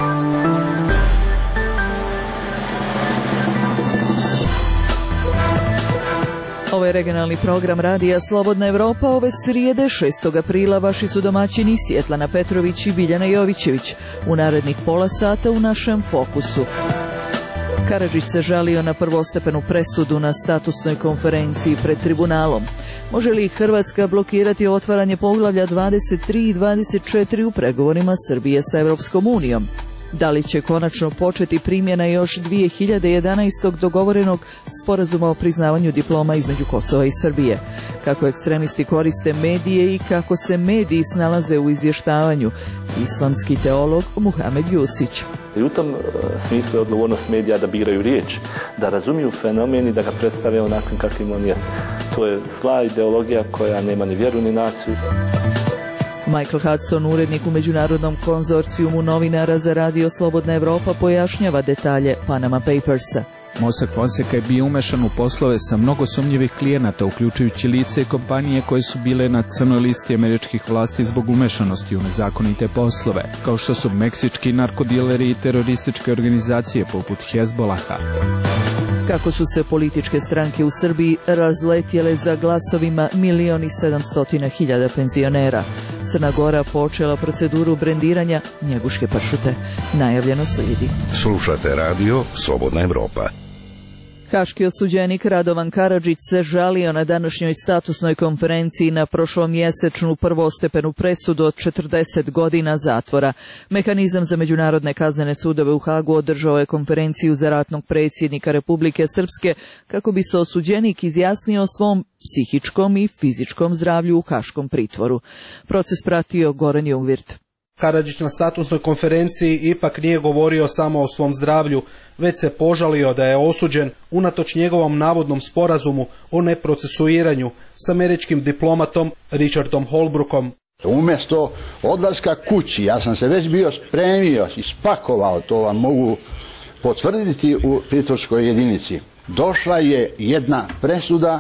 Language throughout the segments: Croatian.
Ovo je regionalni program Radija Slobodna Evropa. Ove srijede 6. aprila vaši su domaćini Svjetlana Petrović i Biljana Jovićević. U narednih pola sata u našem fokusu. Karadžić se žalio na prvostepenu presudu na statusnoj konferenciji pred tribunalom. Može li Hrvatska blokirati otvaranje poglavlja 23 i 24 u pregovorima Srbije sa Europskom unijom? Da li će konačno početi primjena još 2011. dogovorenog sporazuma o priznavanju diploma između Kosova i Srbije? Kako ekstremisti koriste medije i kako se mediji snalaze u izvještavanju? Islamski teolog Muhamed Jusić. I u tom smislu je odgovornost medija da biraju riječ, da razumiju fenomen i da ga predstave onakvim kakvim on je. To je zla ideologija koja nema ni vjeru ni naciju. Michael Hudson, urednik u Međunarodnom konzorcijumu novinara za Radio Slobodna Evropa, pojašnjava detalje Panama Papersa. Mossack Fonseca je bio umešan u poslove sa mnogo sumnjivih klijenata, uključujući lice i kompanije koje su bile na crnoj listi američkih vlasti zbog umešanosti u nezakonite poslove, kao što su meksički narkodileri i terorističke organizacije poput Hezbolaha. Kako su se političke stranke u Srbiji razletjele za glasovima 1.700.000 penzionera. Crna Gora počela proceduru brendiranja Njeguške pršute. Najavljeno slijedi. Slušate radio Slobodna Evropa. Haški osuđenik Radovan Karadžić se žalio na današnjoj statusnoj konferenciji na prošlomjesečnu prvostepenu presudu od 40 godina zatvora. Mehanizam za međunarodne kaznene sudove u Hagu održao je konferenciju za ratnog predsjednika Republike Srpske kako bi se osuđenik izjasnio o svom psihičkom i fizičkom zdravlju u haškom pritvoru. Proces pratio Goran Jungvirt. Karadžić na statusnoj konferenciji ipak nije govorio samo o svom zdravlju, već se požalio da je osuđen unatoč njegovom navodnom sporazumu o neprocesuiranju s američkim diplomatom Richardom Holbrookom. Umjesto odlaska kući, ja sam se već bio spremio i spakovao, to vam mogu potvrditi u pritvorskoj jedinici. Došla je jedna presuda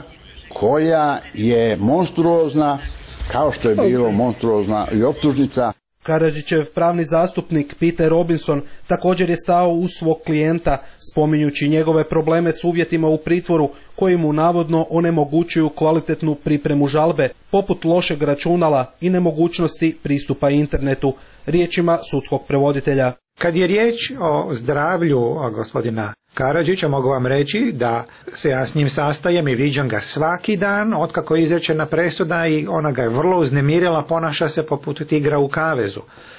koja je monstruozna, kao što je bilo monstruozna i optužnica. Karadžićev pravni zastupnik Peter Robinson također je stao uz svog klijenta, spominjući njegove probleme s uvjetima u pritvoru koji mu navodno onemogućuju kvalitetnu pripremu žalbe, poput lošeg računala i nemogućnosti pristupa internetu, riječima sudskog prevoditelja. Kad je riječ o zdravlju gospodina Karadžića, mogu vam reći da se ja s njim sastajem i viđam ga svaki dan otkako je izrečena presuda i ona ga je vrlo uznemirila, ponaša se poput tigra u kavezu.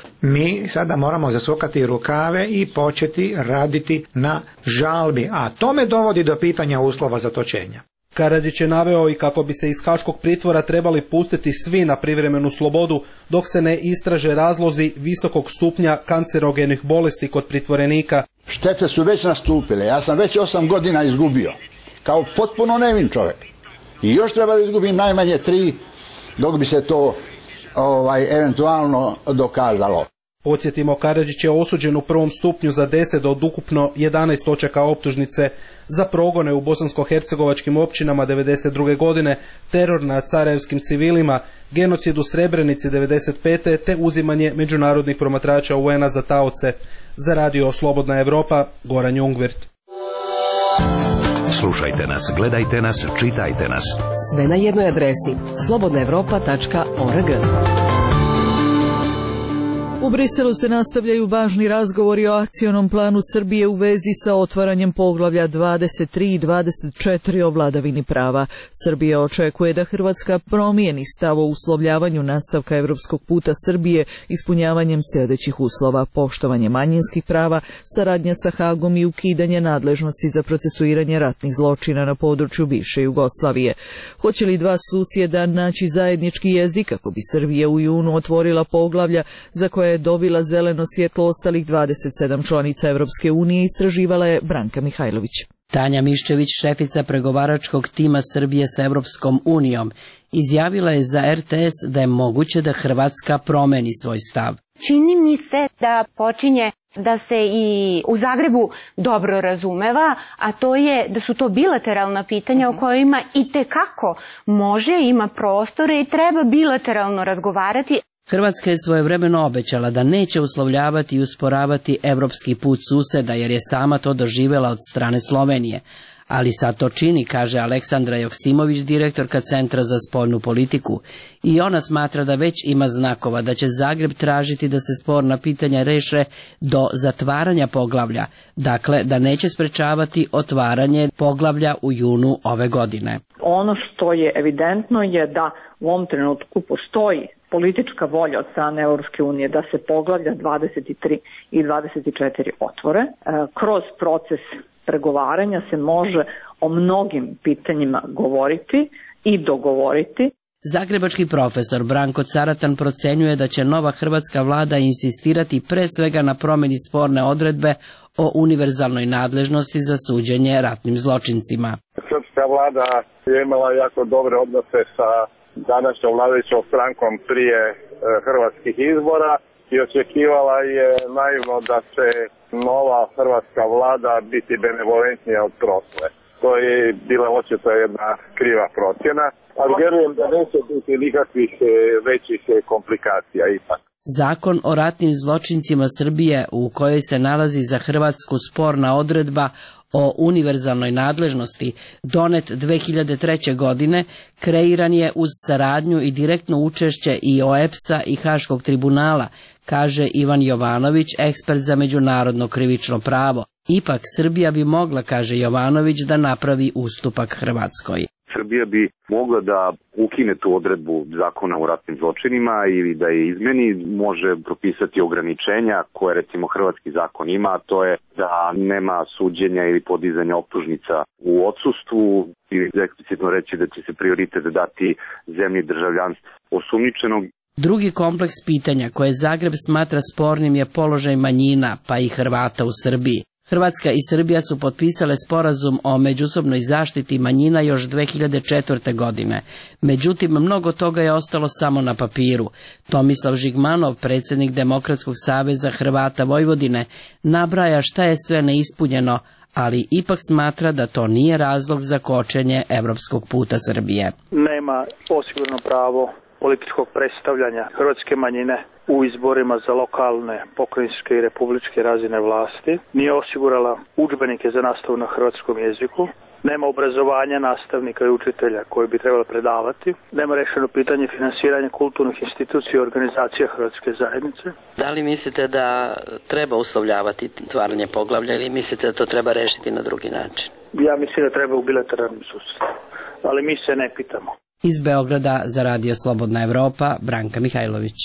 Mi sada moramo zasukati rukave i početi raditi na žalbi, a to me dovodi do pitanja uslova zatočenja. Karadžić je naveo i kako bi se iz haškog pritvora trebali pustiti svi na privremenu slobodu dok se ne istraže razlozi visokog stupnja kancerogenih bolesti kod pritvorenika. Štete su već nastupile, ja sam već 8 godina izgubio, kao potpuno nevin čovjek. I još treba da izgubim najmanje 3 dok bi se to eventualno dokazalo. Podsjetimo, Karadžić je osuđen u prvom stupnju za 10 od ukupno 11 točaka optužnice za progone u bosansko-hercegovačkim općinama 1992. godine, teror nad sarajevskim civilima, genocid u Srebrenici 1995. te uzimanje međunarodnih promatrača UN-a za taoce. Za Radio Slobodna Evropa, Goran Jungvirt. Slušajte nas, gledajte nas, čitajte nas. Sve na jednoj adresi slobodnaevropa.org. U Briselu se nastavljaju važni razgovori o akcionom planu Srbije u vezi sa otvaranjem poglavlja 23 i 24 o vladavini prava. Srbija očekuje da Hrvatska promijeni stav o uslovljavanju nastavka evropskog puta Srbije ispunjavanjem sljedećih uslova: poštovanje manjinskih prava, saradnja sa Hagom i ukidanje nadležnosti za procesuiranje ratnih zločina na području bivše Jugoslavije. Hoće li dva susjeda naći zajednički jezik kako bi Srbija u junu otvorila poglavlja za koje je dobila zeleno svjetlo ostalih 27 članica Evropske unije, istraživala je Branka Mihajlović. Tanja Miščević, šefica pregovaračkog tima Srbije sa Evropskom unijom, izjavila je za RTS da je moguće da Hrvatska promeni svoj stav. Čini mi se da počinje da se i u Zagrebu dobro razumeva, a to je da su to bilateralna pitanja o kojima itekako može, ima prostore i treba bilateralno razgovarati. Hrvatska je svojevremeno obećala da neće uslovljavati i usporavati evropski put suseda, jer je sama to doživjela od strane Slovenije. Ali sad to čini, kaže Aleksandra Joksimović, direktorka Centra za spoljnu politiku. I ona smatra da već ima znakova da će Zagreb tražiti da se sporna pitanja reše do zatvaranja poglavlja, dakle da neće sprečavati otvaranje poglavlja u junu ove godine. Ono što je evidentno je da u ovom trenutku postoji politička volja od strane Europske unije da se poglavlja 23 i 24 otvore. Kroz proces pregovaranja se može o mnogim pitanjima govoriti i dogovoriti. Zagrebački profesor Branko Caratan procenjuje da će nova hrvatska vlada insistirati pre svega na promjeni sporne odredbe o univerzalnoj nadležnosti za suđenje ratnim zločincima. Srpska vlada je imala jako dobre odnose sa današnjom vladajućom strankom prije hrvatskih izbora i očekivala je naivno da će nova hrvatska vlada biti benevolentnija od prošle. To je bila očito jedna kriva procjena, ali vjerujem da neće biti nikakvih većih komplikacija ipak. Zakon o ratnim zločincima Srbije, u kojoj se nalazi za Hrvatsku sporna odredba o univerzalnoj nadležnosti, donet 2003. godine, kreiran je uz saradnju i direktno učešće i OEPS-a i Haškog tribunala, kaže Ivan Jovanović, ekspert za međunarodno krivično pravo. Ipak Srbija bi mogla, kaže Jovanović, da napravi ustupak Hrvatskoj. Srbija bi mogla da ukine tu odredbu zakona o ratnim zločinima ili da je izmeni, može propisati ograničenja koje recimo hrvatski zakon ima, a to je da nema suđenja ili podizanja optužnica u odsustvu ili eksplicitno reći da će se prioritet dati zemlji državljanstva osumnjičenog. Drugi kompleks pitanja koje Zagreb smatra spornim je položaj manjina, pa i Hrvata u Srbiji. Hrvatska i Srbija su potpisale sporazum o međusobnoj zaštiti manjina još 2004. godine. Međutim, mnogo toga je ostalo samo na papiru. Tomislav Žigmanov, predsjednik Demokratskog saveza Hrvata Vojvodine, nabraja šta je sve neispunjeno, ali ipak smatra da to nije razlog za kočenje evropskog puta Srbije. Nema osigurno pravo političkog predstavljanja hrvatske manjine u izborima za lokalne, pokrajinske i republičke razine vlasti, nije osigurala udžbenike za nastavu na hrvatskom jeziku, nema obrazovanja nastavnika i učitelja koji bi trebali predavati, nema rešeno pitanje finansiranja kulturnih institucija i organizacija hrvatske zajednice. Da li mislite da treba uslovljavati otvaranje poglavlja ili mislite da to treba rešiti na drugi način? Ja mislim da treba u bilateralnom susretu, ali mi se ne pitamo. Iz Beograda za Radio Slobodna Evropa, Branka Mihajlović.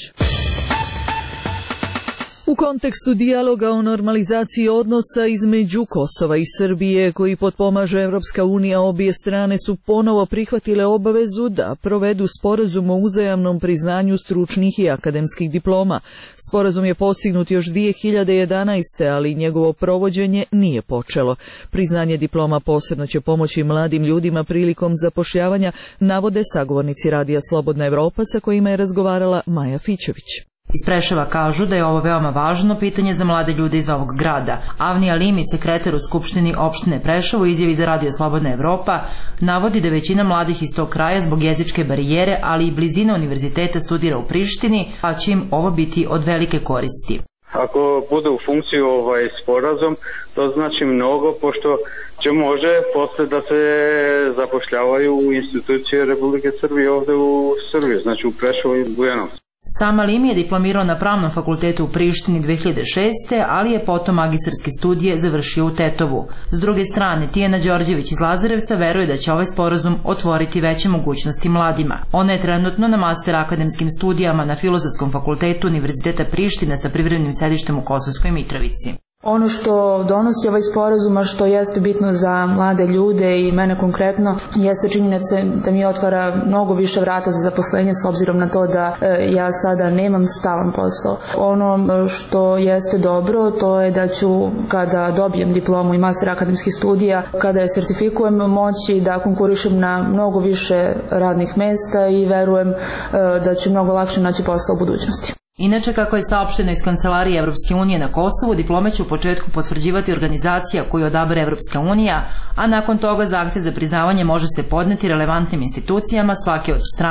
U kontekstu dijaloga o normalizaciji odnosa između Kosova i Srbije, koji potpomaže Evropska unija, obje strane su ponovo prihvatile obavezu da provedu sporazum o uzajamnom priznanju stručnih i akademskih diploma. Sporazum je postignut još 2011. ali njegovo provođenje nije počelo. Priznanje diploma posebno će pomoći mladim ljudima prilikom zapošljavanja, navode sagovornici Radija Slobodna Evropa sa kojima je razgovarala Maja Fićević. Iz Preševa kažu da je ovo veoma važno pitanje za mlade ljude iz ovog grada. Avni Alimi, sekretar u Skupštini opštine Preševo, izjavi za Radio Slobodna Evropa, navodi da većina mladih iz tog kraja zbog jezičke barijere, ali i blizine univerziteta studira u Prištini, a će im ovo biti od velike koristi. Ako bude u funkciju sporazum, to znači mnogo, pošto će može posle da se zapošljavaju u institucije Republike Srbije ovde u Srbiji, znači u Preševu i Bujanovcu. Sam Alimi je diplomirao na Pravnom fakultetu u Prištini 2006. ali je potom magistarske studije završio u Tetovu. S druge strane, Tijana Đorđević iz Lazarevca veruje da će ovaj sporazum otvoriti veće mogućnosti mladima. Ona je trenutno na master akademskim studijama na Filozofskom fakultetu Univerziteta Prištine sa privremenim sedištem u Kosovskoj Mitrovici. Ono što donosi ovaj sporazum, a što jeste bitno za mlade ljude i mene konkretno, jeste činjenica da mi otvara mnogo više vrata za zaposlenje s obzirom na to da ja sada nemam stalan posao. Ono što jeste dobro, to je da ću kada dobijem diplomu i master akademskih studija, kada je sertifikujem, moći da konkurišem na mnogo više radnih mesta i verujem da ću mnogo lakše naći posao u budućnosti. Inače, kako je saopšteno iz Kancelarije Evropske unije na Kosovu, diplome će u početku potvrđivati organizacija koju odabere Evropska unija, a nakon toga zahtev za priznavanje može se podneti relevantnim institucijama svake od strana.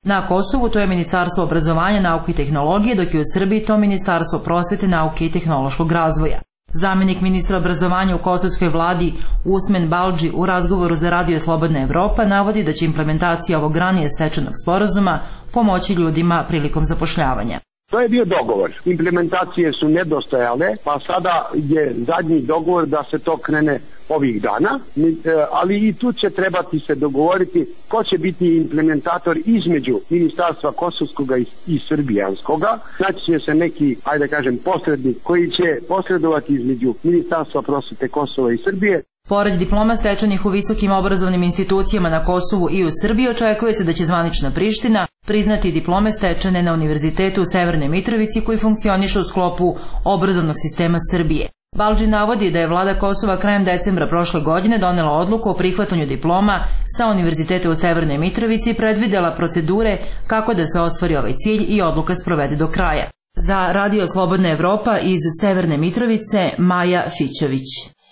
Na Kosovu to je Ministarstvo obrazovanja, nauke i tehnologije, dok je u Srbiji to Ministarstvo prosvete, nauke i tehnološkog razvoja. Zamjenik ministra obrazovanja u kosovskoj vladi Usmen Balđi u razgovoru za Radio Slobodna Evropa navodi da će implementacija ovog ranije stečenog sporazuma pomoći ljudima prilikom zapošljavanja. To je bio dogovor. Implementacije su nedostajale, pa sada je zadnji dogovor da se to krene ovih dana, ali i tu će trebati se dogovoriti ko će biti implementator između Ministarstva kosovskog i srbijanskoga. Znači će se neki, ajde kažem, posrednik koji će posredovati između Ministarstva prosvete Kosova i Srbije. Pored diploma stečenih u visokim obrazovnim institucijama na Kosovu i u Srbiji, očekuje se da će zvanična Priština priznati diplome stečene na Univerzitetu u Severnoj Mitrovici koji funkcioniše u sklopu obrazovnog sistema Srbije. Balđi navodi da je vlada Kosova krajem decembra prošle godine donela odluku o prihvatanju diploma sa Univerziteta u Severnoj Mitrovici i predvidela procedure kako da se ostvari ovaj cilj i odluka sprovede do kraja. Za Radio Slobodna Evropa iz Severne Mitrovice, Maja Fićević.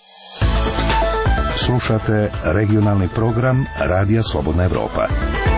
Slušate regionalni program Radija Slobodna Evropa.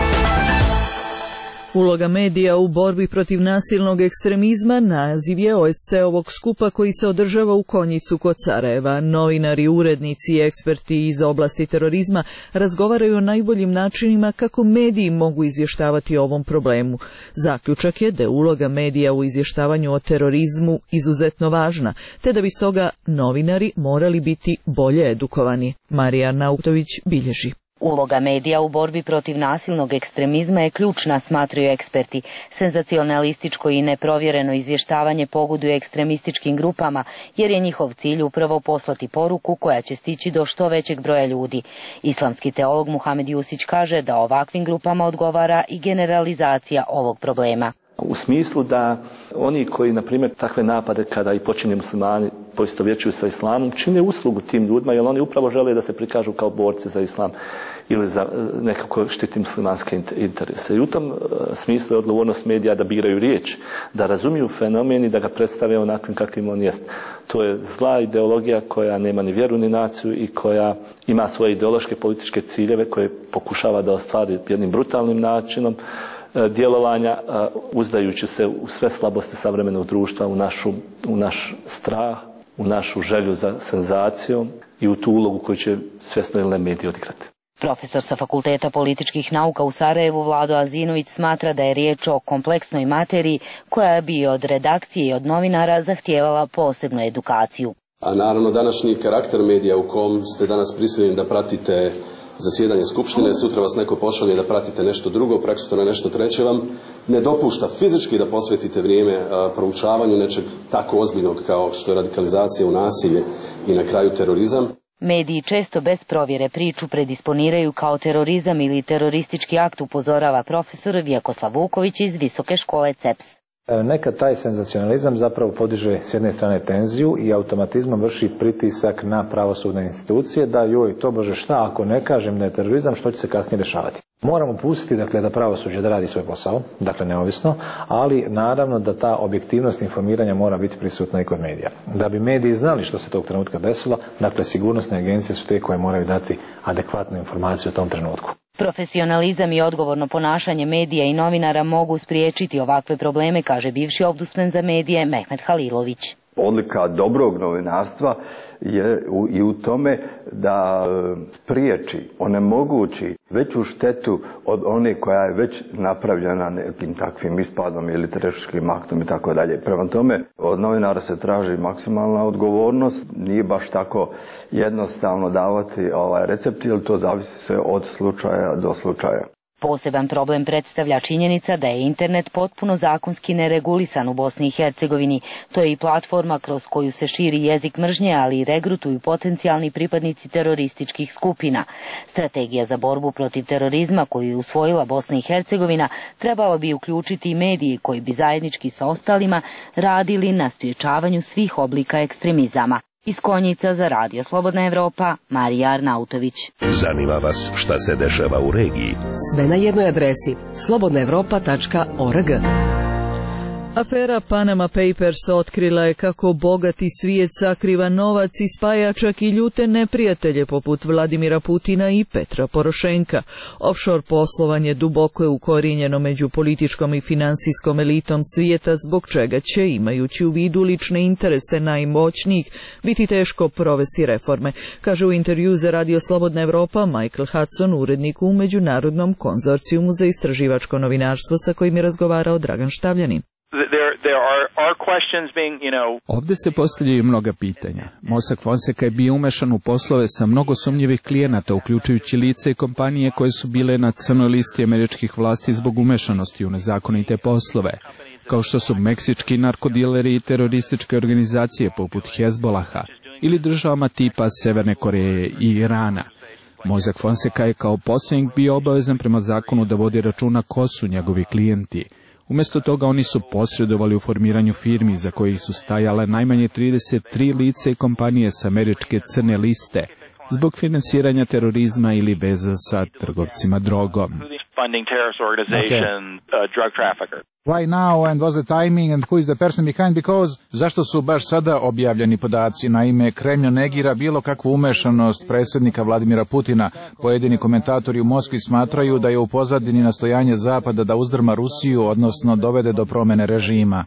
Uloga medija u borbi protiv nasilnog ekstremizma naziv je OSCE-ovog skupa koji se održava u Konjicu kod Sarajeva. Novinari, urednici i eksperti iz oblasti terorizma razgovaraju o najboljim načinima kako mediji mogu izvještavati o ovom problemu. Zaključak je da je uloga medija u izvještavanju o terorizmu izuzetno važna, te da bi stoga novinari morali biti bolje edukovani. Marija Arnautović bilježi. Uloga medija u borbi protiv nasilnog ekstremizma je ključna, smatraju eksperti. Senzacionalističko i neprovjereno izvještavanje pogoduje ekstremističkim grupama, jer je njihov cilj upravo poslati poruku koja će stići do što većeg broja ljudi. Islamski teolog Muhamed Jusić kaže da ovakvim grupama odgovara i generalizacija ovog problema. U smislu da oni koji, na primjer, takve napade kada i počinje muslimani poistovjećuju sa islamom, čine uslugu tim ljudima, jer oni upravo žele da se prikažu kao borci za islam ili za nekako štiti muslimanske interese. I u tom smislu je odgovornost medija da biraju riječ, da razumiju fenomen i da ga predstave onakvim kakvim on jest. To je zla ideologija koja nema ni vjeru ni naciju i koja ima svoje ideološke političke ciljeve koje pokušava da ostvari jednim brutalnim načinom djelovanja, uzdajući se u sve slabosti savremenog društva, u naš strah, u našu želju za senzacijom i u tu ulogu koju će svjesno ili ne mediji odigrati. Profesor sa Fakulteta političkih nauka u Sarajevu Vlado Azinović smatra da je riječ o kompleksnoj materiji koja bi od redakcije i od novinara zahtijevala posebnu edukaciju. A naravno današnji karakter medija u kom ste danas prisiljeni da pratite zasjedanje skupštine, sutra vas neko pošalje da pratite nešto drugo, preksutra nešto treće vam ne dopušta fizički da posvetite vrijeme proučavanju nečeg tako ozbiljnog kao što je radikalizacija u nasilje i na kraju terorizam. Mediji često bez provjere priču predisponiraju kao terorizam ili teroristički akt, upozorava profesor Vjekoslav Vuković iz Visoke škole CEPS. Nekad taj senzacionalizam zapravo podiže s jedne strane tenziju i automatizmom vrši pritisak na pravosudne institucije da joj tobože šta ako ne kažem da je terorizam, što će se kasnije dešavati. Moramo pustiti da pravosuđe da radi svoj posao, dakle neovisno, ali naravno da ta objektivnost informiranja mora biti prisutna i kod medija. Da bi mediji znali što se tog trenutka desilo, dakle sigurnosne agencije su te koje moraju dati adekvatnu informaciju o tom trenutku. Profesionalizam i odgovorno ponašanje medija i novinara mogu spriječiti ovakve probleme, kaže bivši ombudsman za medije Mehmet Halilović. Odlika dobrog novinarstva je i u tome da spriječi, onemogući veću štetu od one koja je već napravljena nekim takvim ispadom ili terorističkim aktom i tako dalje. Prema tome, od novinara se traži maksimalna odgovornost, nije baš tako jednostavno davati recept, jer to zavisi se od slučaja do slučaja. Poseban problem predstavlja činjenica da je internet potpuno zakonski neregulisan u Bosni i Hercegovini. To je i platforma kroz koju se širi jezik mržnje, ali i regrutuju potencijalni pripadnici terorističkih skupina. Strategija za borbu protiv terorizma koju je usvojila Bosna i Hercegovina trebalo bi uključiti i mediji koji bi zajednički sa ostalima radili na sprječavanju svih oblika ekstremizama. Iz Konjica za Radio Slobodna Evropa, Marija Arnautović. Zanima vas šta se dešava u regiji? Sve na jednoj adresi slobodnaevropa.org. Afera Panama Papers otkrila je kako bogati svijet sakriva novac i spaja čak i ljute neprijatelje poput Vladimira Putina i Petra Porošenka. Offshore poslovanje duboko je ukorijenjeno među političkom i finansijskom elitom svijeta, zbog čega će, imajući u vidu lične interese najmoćnijih, biti teško provesti reforme, kaže u intervju za Radio Slobodna Evropa Michael Hudson, urednik u Međunarodnom konzorcijumu za istraživačko novinarstvo sa kojim je razgovarao Dragan Štavljanin. Ovdje se postavljaju mnoga pitanja. Mossack Fonseca je bio umešan u poslove sa mnogo sumnjivih klijenata, uključujući lice i kompanije koje su bile na crnoj listi američkih vlasti zbog umešanosti u nezakonite poslove, kao što su meksički narkodileri i terorističke organizacije poput Hezbolaha ili državama tipa Severne Koreje i Irana. Mossack Fonseca je kao posrednik bio obavezan prema zakonu da vodi računa ko su njegovi klijenti. Umjesto toga oni su posredovali u formiranju firmi za kojih su stajale najmanje 33 lice i kompanije s američke crne liste zbog finansiranja terorizma ili veza sa trgovcima drogom. Why now and what's the timing and who is the person behind? Because zašto su baš sada objavljeni podaci? Naime, Kremlj negira bilo kakvu umešanost predsjednika Vladimira Putina. Pojedini komentatori u Moskvi smatraju da je u pozadini nastojanje Zapada da uzdrma Rusiju, odnosno dovede do promjene režima.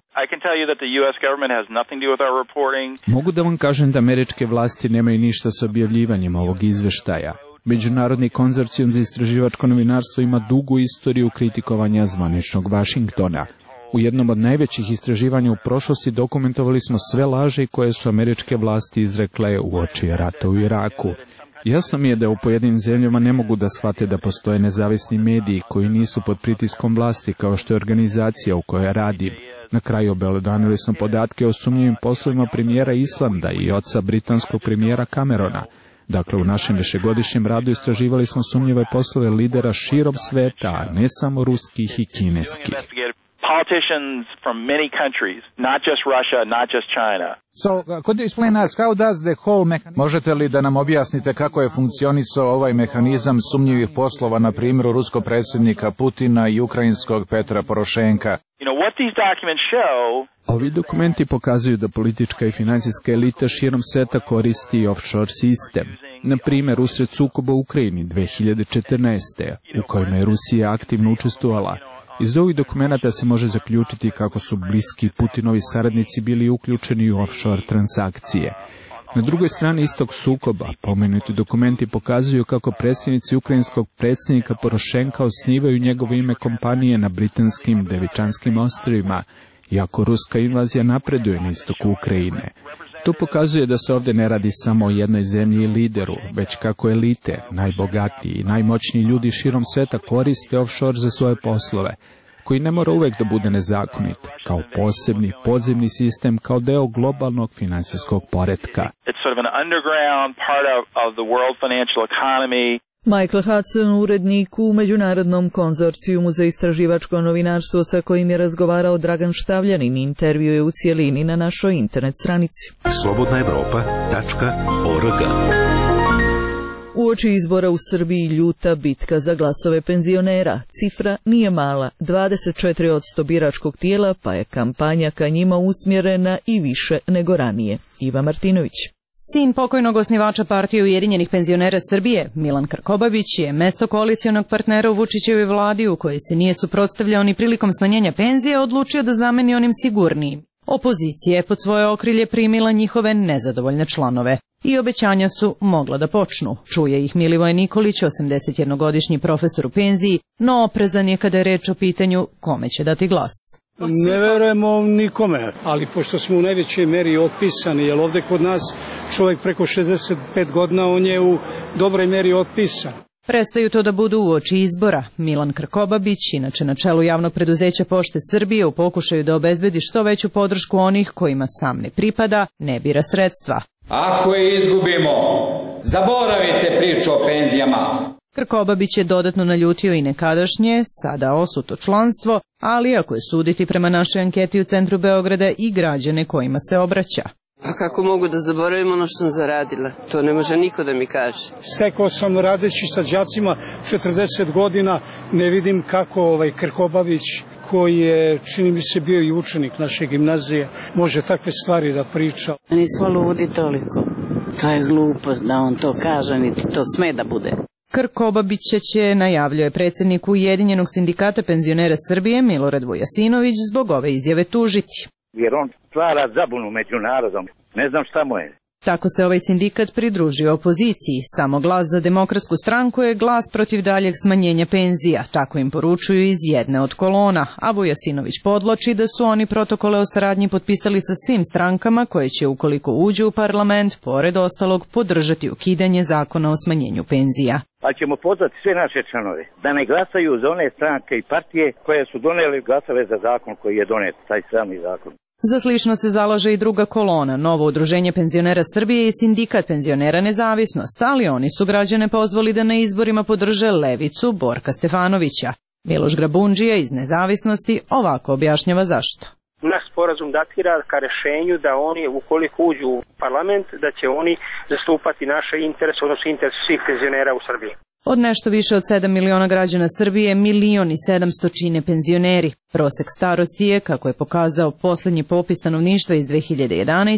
Mogu da vam kažem da američke vlasti nemaju ništa s objavljivanjem ovog izveštaja. Međunarodni konzorcijum za istraživačko novinarstvo ima dugu istoriju kritikovanja zvaničnog Vašingtona. U jednom od najvećih istraživanja u prošlosti dokumentovali smo sve laži koje su američke vlasti izrekle uoči rata u Iraku. Jasno mi je da u pojedinim zemljama ne mogu da shvate da postoje nezavisni mediji koji nisu pod pritiskom vlasti, kao što je organizacija u kojoj radim. Na kraju obelodanili smo podatke o sumnjivim poslovima premijera Islanda i oca britanskog premijera Camerona. Dakle, u našem višegodišnjem radu istraživali smo sumnjive poslove lidera širom sveta, a ne samo ruskih i kineskih. Could you explain us how does the whole mechanism... Možete li da nam objasnite kako je funkcionisao ovaj mehanizam sumnjivih poslova, na primjeru ruskog predsjednika Putina i ukrajinskog Petra Porošenka? Ovi dokumenti pokazuju da politička i financijska elita širom sveta koristi offshore sistem. Na primjer, usred sukoba u Ukrajini 2014. u kojima je Rusija aktivno učestvovala. Iz ovih dokumenata se može zaključiti kako su bliski Putinovi saradnici bili uključeni u offshore transakcije. Na drugoj strani istog sukoba, pomenuti dokumenti pokazuju kako predstavnici ukrajinskog predsjednika Porošenka osnivaju njegovo ime kompanije na britanskim Devičanskim ostrvima, iako ruska invazija napreduje na istoku Ukrajine. To pokazuje da se ovdje ne radi samo o jednoj zemlji i lideru, već kako elite, najbogatiji i najmoćniji ljudi širom sveta koriste offshore za svoje poslove, koji ne mora uvek da bude nezakonit, kao posebni podzemni sistem, kao deo globalnog finansijskog poretka. Michael Hudson, urednik u Međunarodnom konzorcijumu za istraživačko novinarstvo sa kojim je razgovarao Dragan Štavljanin, intervju je u cijelini na našoj internet stranici. slobodnaevropa.org. Uoči izbora u Srbiji ljuta bitka za glasove penzionera. Cifra nije mala, 24% biračkog tijela, pa je kampanja ka njima usmjerena i više nego ranije. Iva Martinović. Sin pokojnog osnivača partije Ujedinjenih penzionera Srbije, Milan Krkobabić, je mesto koalicionog partnera u Vučićevoj vladi, u kojoj se nije suprotstavljao ni prilikom smanjenja penzije, odlučio da zameni onim sigurnijim. Opozicija je pod svoje okrilje primila njihove nezadovoljne članove i obećanja su mogla da počnu. Čuje ih Milivoje Nikolić, 81-godišnji profesor u penziji, no oprezan je kada je reč o pitanju kome će dati glas. Ne verujemo nikome, ali pošto smo u najvećoj meri otpisani, jer ovdje kod nas čovjek preko 65 godina, on je u dobroj meri otpisan. Prestaju to da budu uoči izbora. Milan Krkobabić, inače na čelu javnog preduzeća Pošte Srbije, u pokušaju da obezbedi što veću podršku onih kojima sam ne pripada, ne bira sredstva. Ako je izgubimo, zaboravite priču o penzijama. Krkobabić je dodatno naljutio i nekadašnje, sada osuto članstvo, ali ako je suditi prema našoj anketi u centru Beograda i građane kojima se obraća. A kako mogu da zaboravim ono što sam zaradila? To ne može niko da mi kaže. Stekao sam radeći sa đacima 40 godina, ne vidim kako Krkobabić, koji je, čini mi se, bio i učenik naše gimnazije, može takve stvari da priča. Nismo ludi toliko. To je glupo da on to kaže, niti to sme da bude. Krkobabića će, najavljuje predsjednik Ujedinjenog sindikata penzionera Srbije Milorad Vujasinović, zbog ove izjave tužiti. Jer on stvara zabunu među narodom. Ne znam šta mu je. Tako se ovaj sindikat pridružio opoziciji. Samo Glas za demokratsku stranku je glas protiv daljeg smanjenja penzija. Tako im poručuju iz jedne od kolona. A Vujasinović podvlači da su oni protokole o saradnji potpisali sa svim strankama koje će, ukoliko uđu u parlament, pored ostalog podržati ukidanje zakona o smanjenju penzija. Pa ćemo pozvati sve naše članove da ne glasaju za one stranke i partije koje su doneli glasove za zakon koji je donet, taj sami zakon. Za slično se zalaže i druga kolona, Novo udruženje penzionera Srbije i Sindikat penzionera Nezavisnost, ali oni su građane pozvali da na izborima podrže levicu Borka Stefanovića. Miloš Grabundžija iz Nezavisnosti ovako objašnjava zašto. Naš sporazum datira ka rešenju da oni, ukoliko uđu u parlament, da će oni zastupati naše interese, odnosno interese svih penzionera u Srbiji. Od nešto više od 7 miliona građana Srbije, 1.700.000 čine penzioneri. Prosek starosti je, kako je pokazao posljednji popis stanovništva iz 2011.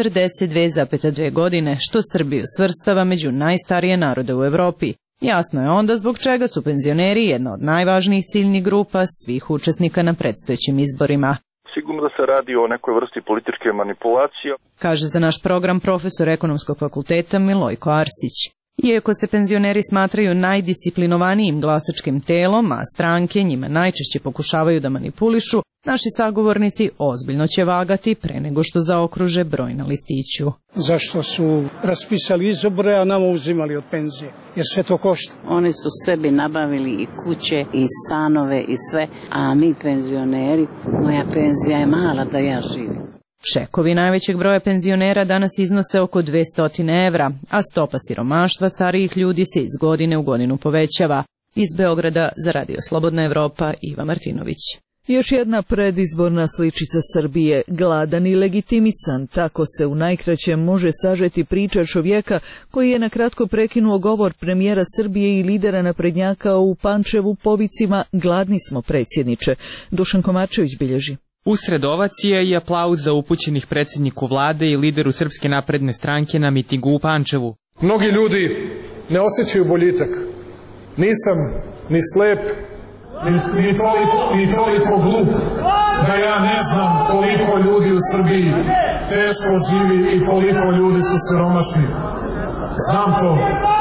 42,2 godine, što Srbiju svrstava među najstarije narode u Evropi. Jasno je onda zbog čega su penzioneri jedna od najvažnijih ciljnih grupa svih učesnika na predstojećim izborima. Sigurno da se radi o nekoj vrsti političke manipulacije, kaže za naš program profesor Ekonomskog fakulteta Milojko Arsić. Iako se penzioneri smatraju najdisciplinovanijim glasačkim telom, a stranke njima najčešće pokušavaju da manipulišu, naši sagovornici ozbiljno će vagati pre nego što zaokruže broj na listiću. Zašto su raspisali izbore, a nama uzimali od penzije? Jer sve to košta. Oni su sebi nabavili i kuće, i stanove, i sve, a mi penzioneri, moja penzija je mala da ja živim. Čekovi najvećeg broja penzionera danas iznose oko 200 evra, a stopa siromaštva starijih ljudi se iz godine u godinu povećava. Iz Beograda za Radio Slobodna Evropa, Iva Martinović. Još jedna predizborna sličica Srbije, gladan i legitimisan, tako se u najkraćem može sažeti priča čovjeka koji je nakratko prekinuo govor premijera Srbije i lidera naprednjaka u Pančevu povicima "Gladni smo, predsjedniče". Dušan Komarčević bilježi. Usred ovacija i aplauza upućenih predsjedniku vlade i lideru Srpske napredne stranke na mitingu u Pančevu. Mnogi ljudi ne osjećaju boljitak. Nisam ni slep, ni toliko glup da ja ne znam koliko ljudi u Srbiji teško živi i koliko ljudi su siromašni. Znam to.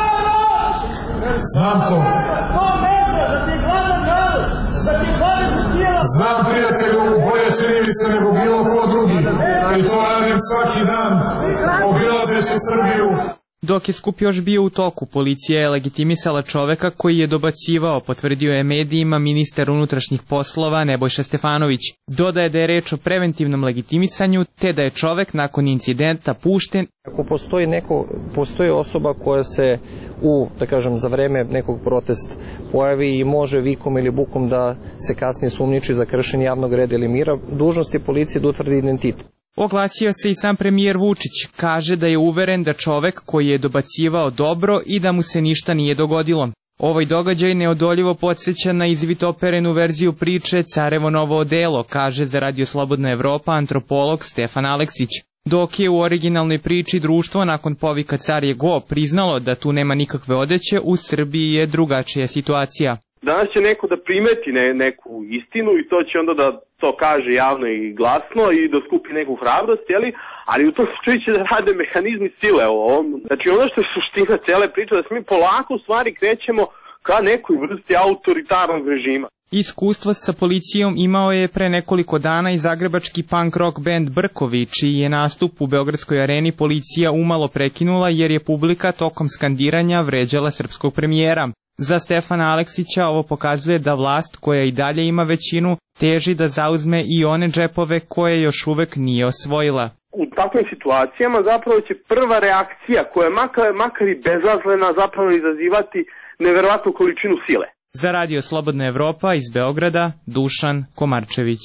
Znam, prijatelju, bolje čini mi se nego bilo ko drugi, i to radim svaki dan, obilazeći Srbiju. Dok je skup još bio u toku, policija je legitimisala čoveka koji je dobacivao, potvrdio je medijima ministar unutrašnjih poslova Nebojša Stefanović. Dodaje da je reč o preventivnom legitimisanju, te da je čovek nakon incidenta pušten. Ako postoji osoba koja se za vreme nekog protesta pojavi i može vikom ili bukom da se kasnije sumnjiči za kršenje javnog reda ili mira, dužnost je policije da utvrdi identitet. Oglasio se i sam premijer Vučić, kaže da je uveren da čovek koji je dobacivao dobro i da mu se ništa nije dogodilo. Ovaj događaj neodoljivo podsjeća na izvitoperenu verziju priče Carevo novo odelo, kaže za Radio Slobodna Evropa antropolog Stefan Aleksić. Dok je u originalnoj priči društvo nakon povika Car je go priznalo da tu nema nikakve odeće, u Srbiji je drugačija situacija. Danas će neko da primeti neku istinu i to će onda da to kaže javno i glasno i da skupi neku hrabrost, ali u tom slučaju će da rade mehanizmi sile. Znači ono što je suština cele priče, da se mi polako u stvari krećemo ka nekoj vrsti autoritarnog režima. Iskustvo sa policijom imao je pre nekoliko dana i zagrebački punk rock band Brkovi, čiji je nastup u Beogradskoj areni policija umalo prekinula jer je publika tokom skandiranja vređala srpskog premijera. Za Stefana Aleksića ovo pokazuje da vlast, koja i dalje ima većinu, teži da zauzme i one džepove koje još uvek nije osvojila. U takvim situacijama zapravo će prva reakcija, koja je makar i bezazlena, zapravo izazivati neverovatnu količinu sile. Za Radio Slobodna Evropa iz Beograda, Dušan Komarčević.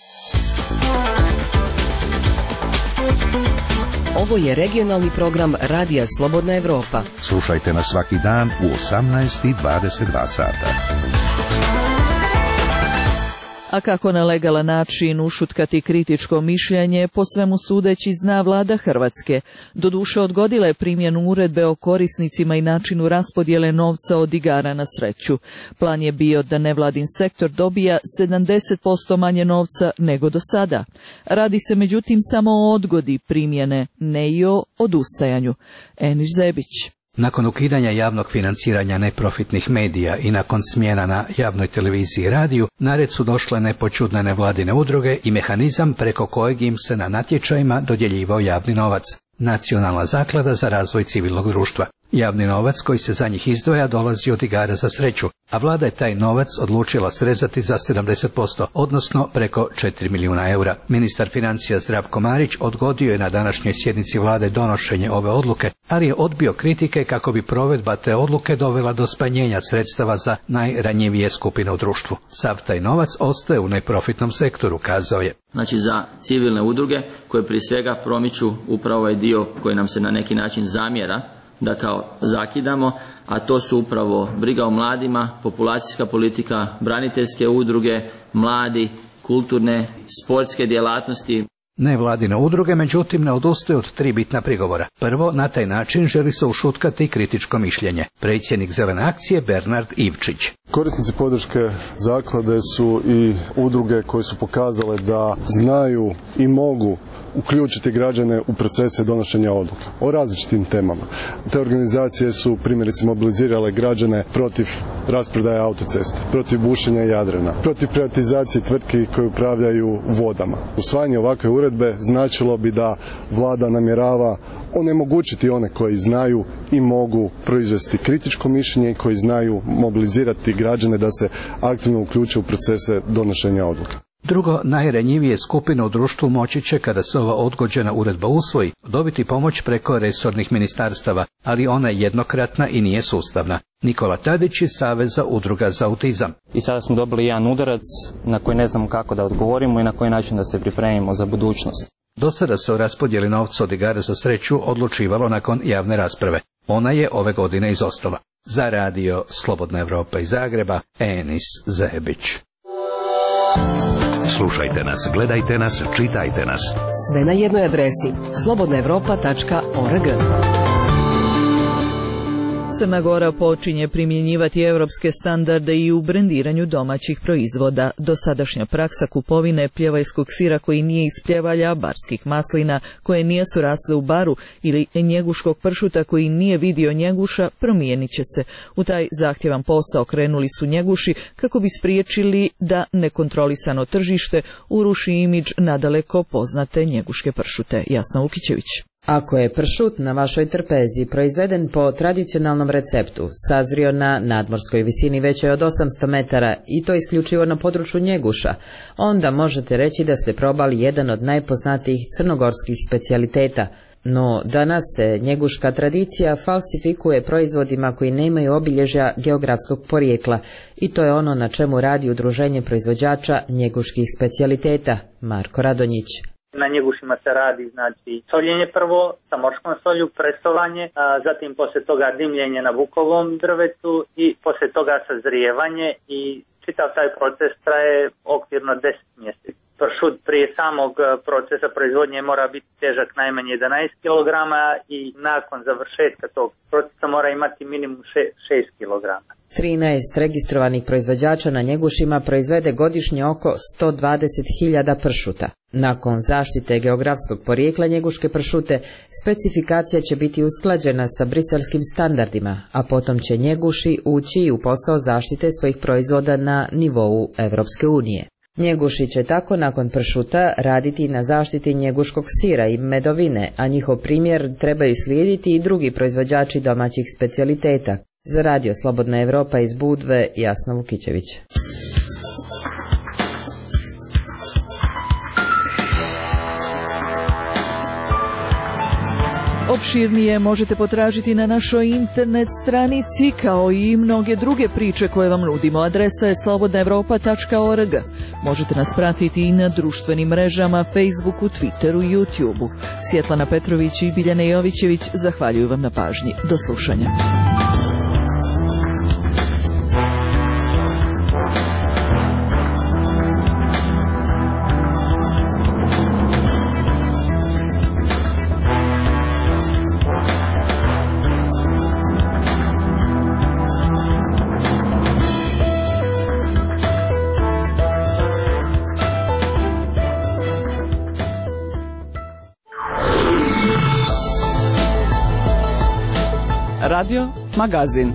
Ovo je regionalni program Radija Slobodna Evropa. Slušajte nas svaki dan u 18:22 sata. A kako na legalan način ušutkati kritičko mišljenje, po svemu sudeći zna vlada Hrvatske. Doduše odgodila je primjenu uredbe o korisnicima i načinu raspodjele novca od igara na sreću. Plan je bio da nevladin sektor dobija 70% manje novca nego do sada. Radi se međutim samo o odgodi primjene, ne i o odustajanju. Enis Zebić. Nakon ukidanja javnog financiranja neprofitnih medija i nakon smjena na javnoj televiziji i radiju, na red su došle nepoćudne nevladine udruge i mehanizam preko kojeg im se na natječajima dodjeljivao javni novac. Nacionalna zaklada za razvoj civilnog društva. Javni novac koji se za njih izdvaja dolazi od igara za sreću, a vlada je taj novac odlučila srezati za 70%, odnosno preko 4 milijuna eura. Ministar financija Zdravko Marić odgodio je na današnjoj sjednici vlade donošenje ove odluke, ali je odbio kritike kako bi provedba te odluke dovela do smanjenja sredstava za najranjivije skupine u društvu. Sav taj novac ostaje u neprofitnom sektoru, kazao je. Znači za civilne udruge koje prije svega promiču upravo ovaj dio koji nam se na neki način zamjera da kao zakidamo, a to su upravo briga o mladima, populacijska politika, braniteljske udruge, mladi, kulturne, sportske djelatnosti. Nevladine udruge međutim ne odustaju od 3 bitna prigovora. Prvo, na taj način želi se ušutkati kritičko mišljenje. Predsjednik Zelene akcije Bernard Ivčić. Korisnici podrške zaklade su i udruge koje su pokazale da znaju i mogu uključiti građane u procese donošenja odluka o različitim temama. Te organizacije su primjerice mobilizirale građane protiv rasprodaje autoceste, protiv bušenja Jadrana, protiv privatizacije tvrtki koje upravljaju vodama. Usvajanje ovakve uredbe značilo bi da vlada namjerava onemogućiti one koji znaju i mogu proizvesti kritičko mišljenje i koji znaju mobilizirati građane da se aktivno uključe u procese donošenja odluka. Drugo, najranjivije skupine u društvu moći će, kada se ova odgođena uredba usvoji, dobiti pomoć preko resornih ministarstava, ali ona je jednokratna i nije sustavna. Nikola Tadić iz Saveza udruga za autizam. I sada smo dobili jedan udarac na koji ne znamo kako da odgovorimo i na koji način da se pripremimo za budućnost. Do sada se o raspodjeli novca od igara za sreću odlučivalo nakon javne rasprave. Ona je ove godine izostala. Za radio Slobodna Evropa iz Zagreba, Enis Zebić. Slušajte nas, gledajte nas, čitajte nas. Sve na jednoj adresi slobodnaevropa.org. Crna Gora počinje primjenjivati europske standarde i u brendiranju domaćih proizvoda. Dosadašnja praksa kupovine pljevajskog sira koji nije iz pljevalja, barskih maslina koje nisu rasle u baru ili njeguškog pršuta koji nije vidio njeguša promijenit će se. U taj zahtjevan posao krenuli su njeguši kako bi spriječili da nekontrolisano tržište uruši imidž nadaleko poznate njeguške pršute. Jasna Vukićević. Ako je pršut na vašoj trpezi proizveden po tradicionalnom receptu, sazrio na nadmorskoj visini većoj od 800 metara i to isključivo na području njeguša, onda možete reći da ste probali jedan od najpoznatijih crnogorskih specijaliteta. No, danas se njeguška tradicija falsifikuje proizvodima koji nemaju obilježja geografskog porijekla i to je ono na čemu radi Udruženje proizvođača njeguških specijaliteta. Marko Radonjić. Na njegušima se radi, znači, soljenje prvo sa morskom solju, presovanje, zatim poslije toga dimljenje na bukovom drvetu i poslije toga sazrijevanje i čitav taj proces traje okvirno 10 mjeseci. Pršut prije samog procesa proizvodnje mora biti težak najmanje 11 kg i nakon završetka tog procesa mora imati minimum 6 kg. 13 registrovanih proizvođača na njegušima proizvede godišnje oko 120.000 pršuta. Nakon zaštite geografskog porijekla njeguške pršute, specifikacija će biti usklađena sa briselskim standardima, a potom će njeguši ući u posao zaštite svojih proizvoda na nivou Evropske unije. Njeguši će tako nakon pršuta raditi na zaštiti njeguškog sira i medovine, a njihov primjer trebaju slijediti i drugi proizvođači domaćih specijaliteta. Za radio Slobodna Evropa iz Budve, Jasna Vukićević. Opširnije možete potražiti na našoj internet stranici kao i mnoge druge priče koje vam nudimo. Adresa je slobodnaevropa.org. Možete nas pratiti i na društvenim mrežama, Facebooku, Twitteru i YouTubeu. Svjetlana Petrović i Biljana Jovićević zahvaljuju vam na pažnji. Do slušanja. Radio Magazin.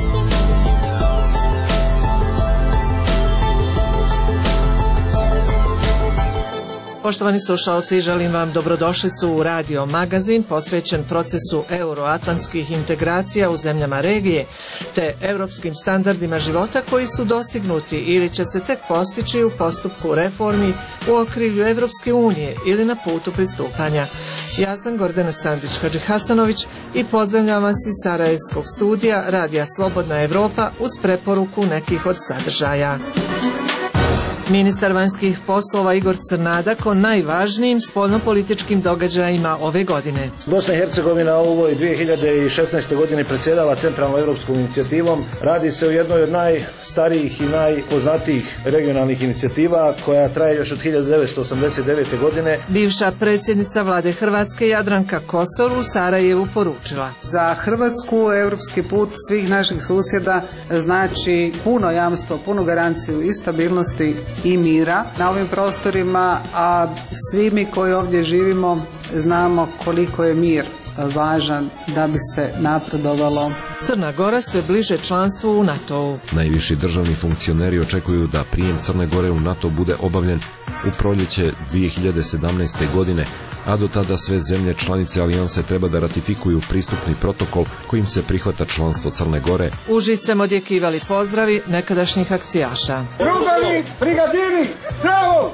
Poštovani slušalci, želim vam dobrodošlicu u Radio Magazin posvećen procesu euroatlantskih integracija u zemljama regije te europskim standardima života koji su dostignuti ili će se tek postići u postupku reformi u okrilju Evropske unije ili na putu pristupanja. Ja sam Gordana Sandić-Hadžihasanović i pozdravljam vas iz Sarajevskog studija Radija Slobodna Evropa uz preporuku nekih od sadržaja. Ministar vanjskih poslova Igor Crnadak o najvažnijim spoljnopolitičkim događajima ove godine. Bosna i Hercegovina u ovoj 2016. godini predsjedava centralnom europskom inicijativom. Radi se o jednoj od najstarijih i najpoznatijih regionalnih inicijativa koja traje još od 1989. godine. Bivša predsjednica vlade Hrvatske Jadranka Kosor u Sarajevu poručila: Za Hrvatsku europski put svih naših susjeda znači puno jamstvo, punu garanciju i stabilnosti i mira na ovim prostorima, a svi mi koji ovdje živimo znamo koliko je mir važan da bi se napredovalo. Crna Gora sve bliže članstvu u NATO-u. Najviši državni funkcioneri očekuju da prijem Crne Gore u NATO bude obavljen u proljeće 2017. godine, a do tada sve zemlje članice alijanse treba da ratifikuju pristupni protokol kojim se prihvata članstvo Crne Gore. Užicem odjekivali pozdravi nekadašnjih akcijaša. Drugovi, brigadiri, bravo!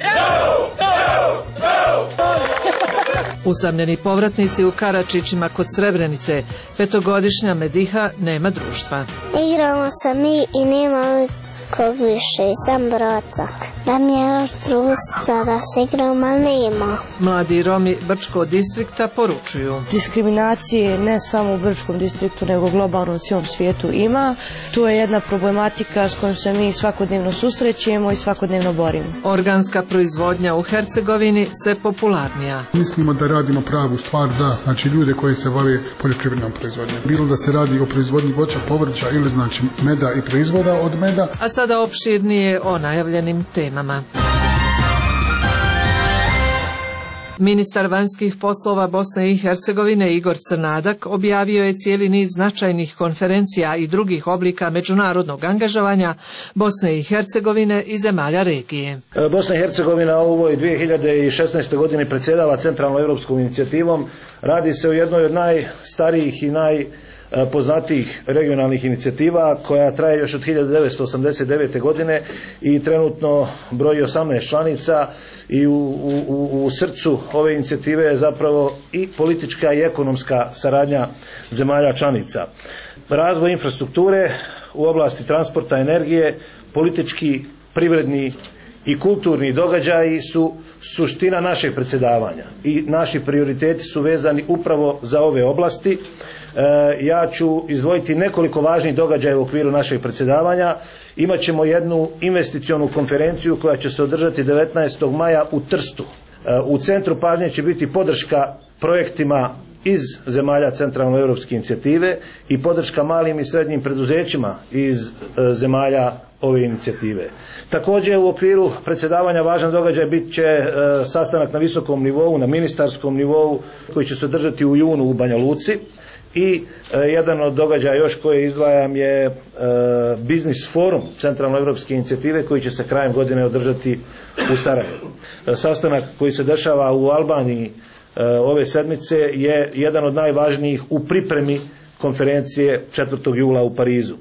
Usamljeni povratnici u Karačićima kod Srebrenice, petogodišnja Mediha nema društva. Igramo se mi i nema nikog više, sam braca. Da mi je još društva, da se igramo, ali nema. Mladi Romi Brčkog distrikta poručuju: diskriminacije ne samo u Brčkom distriktu, nego globalno u cijelom svijetu ima. Tu je jedna problematika s kojom se mi svakodnevno susrećemo i svakodnevno borimo. Organska proizvodnja u Hercegovini sve popularnija. Mislimo da radimo pravu stvar za ljude koji se bave poljoprivrednom proizvodnjom. Bilo da se radi o proizvodnji voća, povrća ili meda i proizvoda od meda. A sada opširnije o najavljenim temama. Ministar vanjskih poslova Bosne i Hercegovine Igor Crnadak objavio je cijeli niz značajnih konferencija i drugih oblika međunarodnog angažovanja Bosne i Hercegovine i zemalja regije. Bosna i Hercegovina u ovoj 2016. godini predsjedava centralnom europskom inicijativom. Radi se o jednoj od najstarijih i najpoznatijih regionalnih inicijativa koja traje još od 1989. godine i trenutno broji 18 članica i u srcu ove inicijative je zapravo i politička i ekonomska saradnja zemalja članica. Razvoj infrastrukture u oblasti transporta, energije, politički, privredni i kulturni događaji su suština našeg predsjedavanja i naši prioriteti su vezani upravo za ove oblasti. Ja ću izdvojiti nekoliko važnih događaja u okviru našeg predsjedavanja. Imaćemo jednu investicionu konferenciju koja će se održati 19. maja u Trstu. U centru pažnje će biti podrška projektima iz zemalja centralnoevropske inicijative i podrška malim i srednjim preduzećima iz zemalja ove inicijative. Također u okviru predsjedavanja važan događaj bit će sastanak na visokom nivou, na ministarskom nivou koji će se održati u junu u Banja Luci. I jedan od događaja još koje izdvajam je biznis forum centralnoevropske inicijative koji će se krajem godine održati u Sarajevu. Sastanak koji se dešava u Albaniji ove sedmice je jedan od najvažnijih u pripremi konferencije 4. jula u Parizu.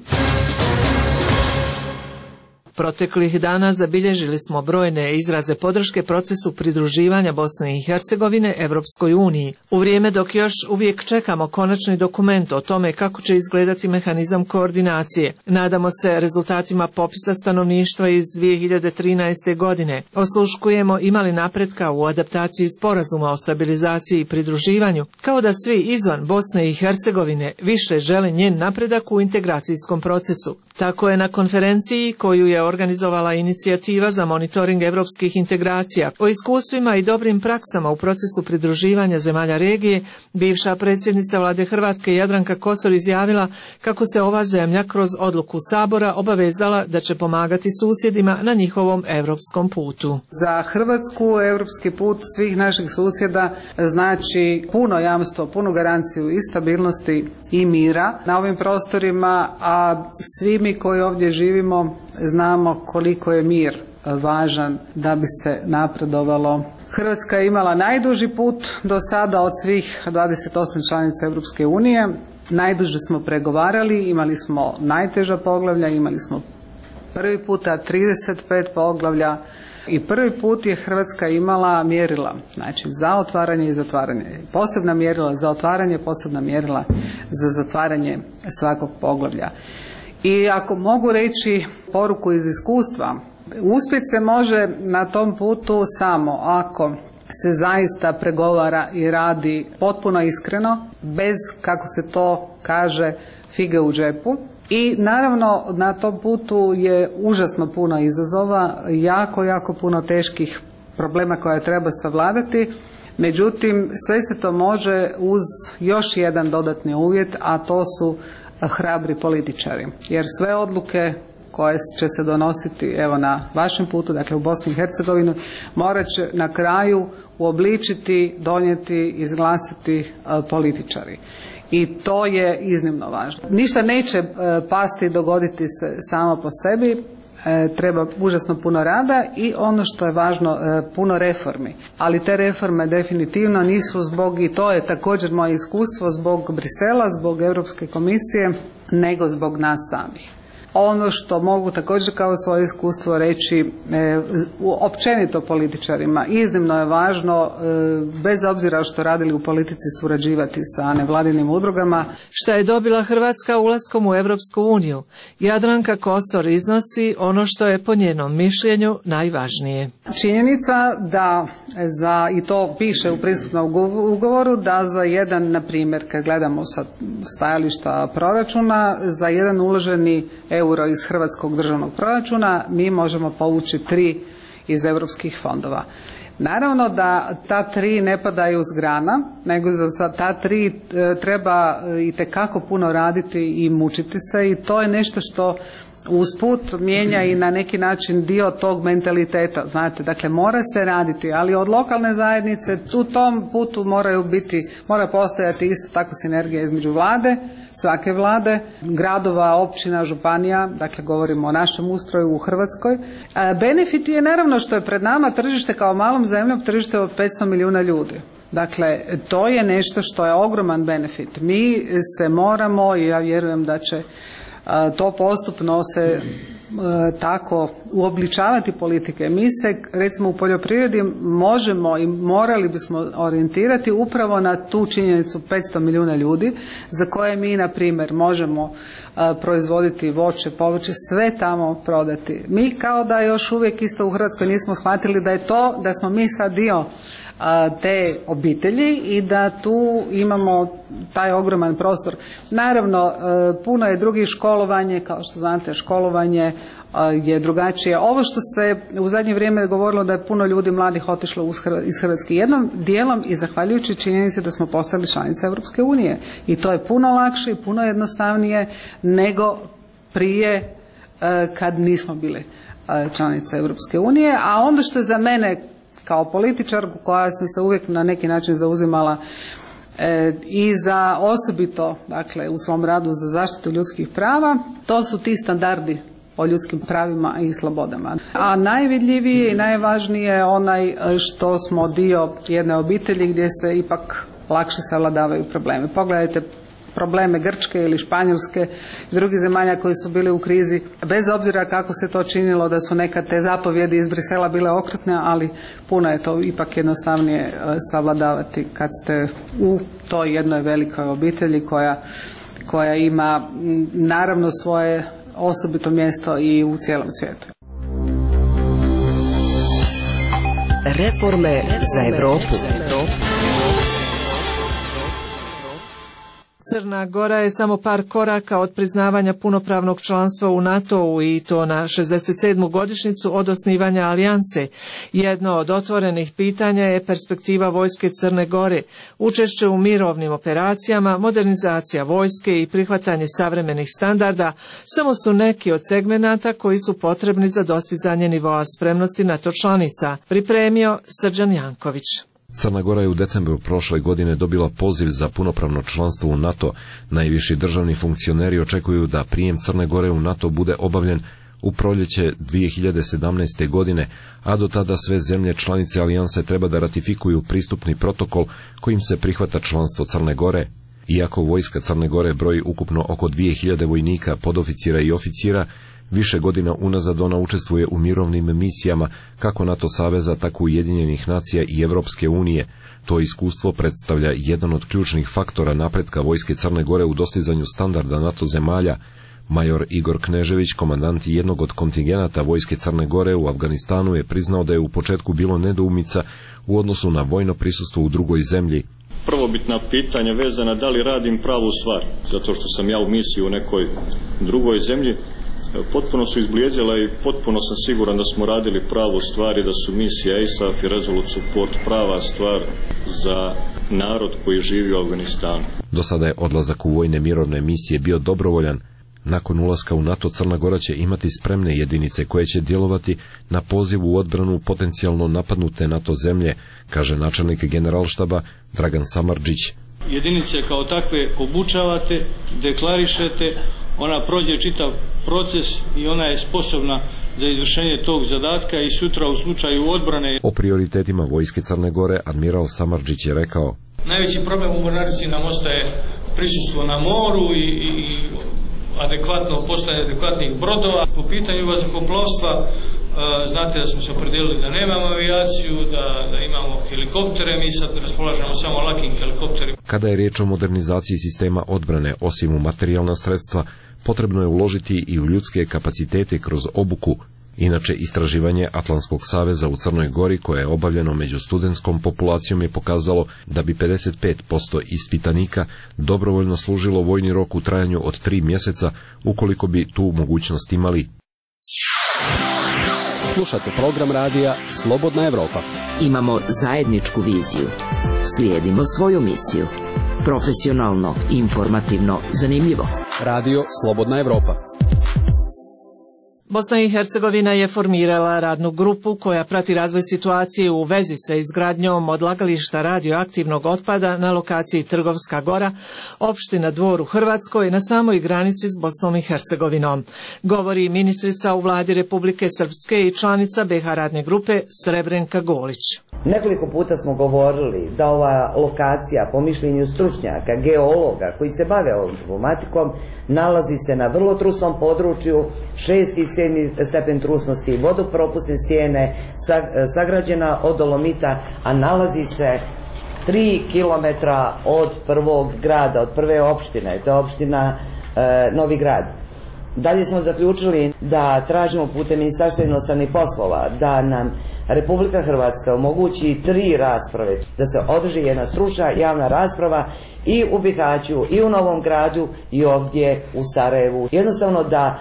Proteklih dana zabilježili smo brojne izraze podrške procesu pridruživanja Bosne i Hercegovine Evropskoj uniji. U vrijeme dok još uvijek čekamo konačni dokument o tome kako će izgledati mehanizam koordinacije, nadamo se rezultatima popisa stanovništva iz 2013. godine. Osluškujemo imali napretka u adaptaciji sporazuma o stabilizaciji i pridruživanju, kao da svi izvan Bosne i Hercegovine više žele njen napredak u integracijskom procesu. Tako je na konferenciji koju je organizovala inicijativa za monitoring europskih integracija o iskustvima i dobrim praksama u procesu pridruživanja zemalja regije, bivša predsjednica vlade Hrvatske Jadranka Kosor izjavila kako se ova zemlja kroz odluku Sabora obavezala da će pomagati susjedima na njihovom europskom putu. Za Hrvatsku europski put svih naših susjeda znači puno jamstvo, punu garanciju i stabilnosti i mira na ovim prostorima, a svi mi koji ovdje živimo znamo koliko je mir važan da bi se napredovalo. Hrvatska je imala najduži put do sada od svih 28 članica Europske unije. Najduže smo pregovarali, imali smo najteža poglavlja, imali smo prvi puta 35 poglavlja i prvi put je Hrvatska imala mjerila, znači za otvaranje i zatvaranje. Posebna mjerila za otvaranje, posebna mjerila za zatvaranje svakog poglavlja. I ako mogu reći poruku iz iskustva, uspjeti se može na tom putu samo ako se zaista pregovara i radi potpuno iskreno, bez, kako se to kaže, fige u džepu. I naravno na tom putu je užasno puno izazova, jako puno teških problema koje treba savladati. Međutim, sve se to može uz još jedan dodatni uvjet, a to su hrabri političari. Jer sve odluke koje će se donositi evo na vašem putu, dakle u Bosni i Hercegovini, morat će na kraju uobličiti, donijeti, izglasati političari. I to je iznimno važno. Ništa neće pasti i dogoditi se samo po sebi, treba užasno puno rada i ono što je važno, puno reformi. Ali te reforme definitivno nisu zbog, i to je također moje iskustvo, zbog Brisela, zbog Europske komisije, nego zbog nas samih. Ono što mogu također kao svoje iskustvo reći općenito političarima, iznimno je važno, bez obzira što radili u politici, surađivati sa nevladinim udrugama. Šta je dobila Hrvatska ulaskom u Europsku uniju? Jadranka Kosor iznosi ono što je po njenom mišljenju najvažnije. Činjenica da i to piše u pristupnom ugovoru, da za jedan, na primjer, kad gledamo sa stajališta proračuna, za jedan uloženi euro iz hrvatskog državnog proračuna mi možemo povući 3 iz europskih fondova. Naravno da ta 3 ne padaju s grana, nego za ta 3 treba itekako puno raditi i mučiti se, i to je nešto što usput mijenja i na neki način dio tog mentaliteta, znate, dakle mora se raditi, ali od lokalne zajednice u tom putu mora postojati isto tako sinergija između vlade, svake vlade, gradova, općina, županija, dakle govorimo o našem ustroju u Hrvatskoj. Benefit je naravno što je pred nama tržište kao malom zemljom, tržište od 500 milijuna ljudi. Dakle, to je nešto što je ogroman benefit. Mi se moramo, i ja vjerujem da će to postupno se tako uobličavati politike. Mi se recimo u poljoprivredi možemo i morali bismo orijentirati upravo na tu činjenicu 500 milijuna ljudi za koje mi na primjer možemo proizvoditi voće, povrće, sve tamo prodati. Mi kao da još uvijek isto u Hrvatskoj nismo shvatili da smo mi sad dio te obitelji i da tu imamo taj ogroman prostor. Naravno, puno je drugih školovanje, kao što znate, školovanje je drugačije. Ovo što se u zadnje vrijeme govorilo da je puno ljudi mladih otišlo iz Hrvatske, jednom dijelom i zahvaljujući činjenici da smo postali članica Europske unije. I to je puno lakše i puno jednostavnije nego prije kad nismo bili članica Europske unije. A onda što je za mene kao političarku koja sam se uvijek na neki način zauzimala i za osobito, dakle u svom radu za zaštitu ljudskih prava, to su ti standardi o ljudskim pravima i slobodama. A najvidljivije i najvažnije je onaj što smo dio jedne obitelji gdje se ipak lakše savladavaju problemi. Pogledajte probleme Grčke ili Španjolske i drugih zemalja koji su bili u krizi, bez obzira kako se to činilo da su nekad te zapovjedi iz Brisela bile okrutne, ali puno je to ipak jednostavnije savladavati kad ste u toj jednoj velikoj obitelji koja ima naravno svoje osobito mjesto i u cijelom svijetu. Reforme za Europu. Crna Gora je samo par koraka od priznavanja punopravnog članstva u NATO-u i to na 67. godišnjicu od osnivanja alijanse. Jedno od otvorenih pitanja je perspektiva vojske Crne Gore, učešće u mirovnim operacijama, modernizacija vojske i prihvatanje savremenih standarda samo su neki od segmenata koji su potrebni za dostizanje nivoa spremnosti NATO članica, pripremio Srđan Janković. Crna Gora je u decembru prošle godine dobila poziv za punopravno članstvo u NATO. Najviši državni funkcioneri očekuju da prijem Crne Gore u NATO bude obavljen u proljeće 2017. godine, a do tada sve zemlje članice alijanse treba da ratifikuju pristupni protokol kojim se prihvata članstvo Crne Gore. Iako vojska Crne Gore broji ukupno oko 2000 vojnika, podoficira i oficira, više godina unazad ona učestvuje u mirovnim misijama kako NATO saveza, tako Ujedinjenih nacija i Evropske unije. To iskustvo predstavlja jedan od ključnih faktora napretka vojske Crne Gore u dostizanju standarda NATO zemalja. Major Igor Knežević, komandant jednog od kontingenata vojske Crne Gore u Afganistanu, je priznao da je u početku bilo nedoumica u odnosu na vojno prisustvo u drugoj zemlji. Prvobitna pitanja vezana da li radim pravu stvar, zato što sam ja u misiji u nekoj drugoj zemlji, potpuno su izblijeđala i potpuno sam siguran da smo radili pravu stvar i da su misija ISAF i Resolute Support prava stvar za narod koji živi u Afganistanu. Do sada je odlazak u vojne mirovne misije bio dobrovoljan. Nakon ulaska u NATO Crna Gora će imati spremne jedinice koje će djelovati na poziv u odbranu potencijalno napadnute NATO zemlje, kaže načelnik generalštaba Dragan Samardžić. Jedinice kao takve obučavate, deklarišete, ona prođe čitav proces i ona je sposobna za izvršenje tog zadatka i sutra u slučaju odbrane. O prioritetima vojske Crne Gore admiral Samardžić je rekao: najveći problem u mornarici nam ostaje prisustvo na moru i adekvatno postojanje adekvatnih brodova. Po pitanju vazduhoplovstva znate da smo se opredijelili da nemamo avijaciju, da imamo helikoptere, mi sad raspolažemo samo lakim helikopterima. Kada je riječ o modernizaciji sistema odbrane, osim u materijalna sredstva, potrebno je uložiti i u ljudske kapacitete kroz obuku. Inače, istraživanje Atlantskog saveza u Crnoj Gori, koje je obavljeno među studentskom populacijom, je pokazalo da bi 55% ispitanika dobrovoljno služilo vojni rok u trajanju od 3 mjeseca, ukoliko bi tu mogućnost imali. Slušate program radija Slobodna Evropa. Imamo zajedničku viziju. Slijedimo svoju misiju. Profesionalno, informativno, zanimljivo. Radio Slobodna Evropa. Bosna i Hercegovina je formirala radnu grupu koja prati razvoj situacije u vezi sa izgradnjom odlagališta radioaktivnog otpada na lokaciji Trgovska Gora, opština Dvor u Hrvatskoj, na samoj granici s Bosnom i Hercegovinom. Govori ministrica u vladi Republike Srpske i članica BiH radne grupe Srebrenka Golić. Nekoliko puta smo govorili da ova lokacija, po mišljenju stručnjaka, geologa koji se bave ovom problematikom, nalazi se na vrlo trusnom području, 6. i 7. stepen trusnosti, vodopropusne stijene, sagrađena od dolomita, a nalazi se 3 km od prvog grada, od prve opštine, to je opština Novi Grad. Dalje smo zaključili da tražimo putem Ministarstva inostranih poslova da nam Republika Hrvatska omogući 3 rasprave, da se održi jedna stručna javna rasprava i u Bihaću, i u Novom Gradu, i ovdje u Sarajevu. Jednostavno da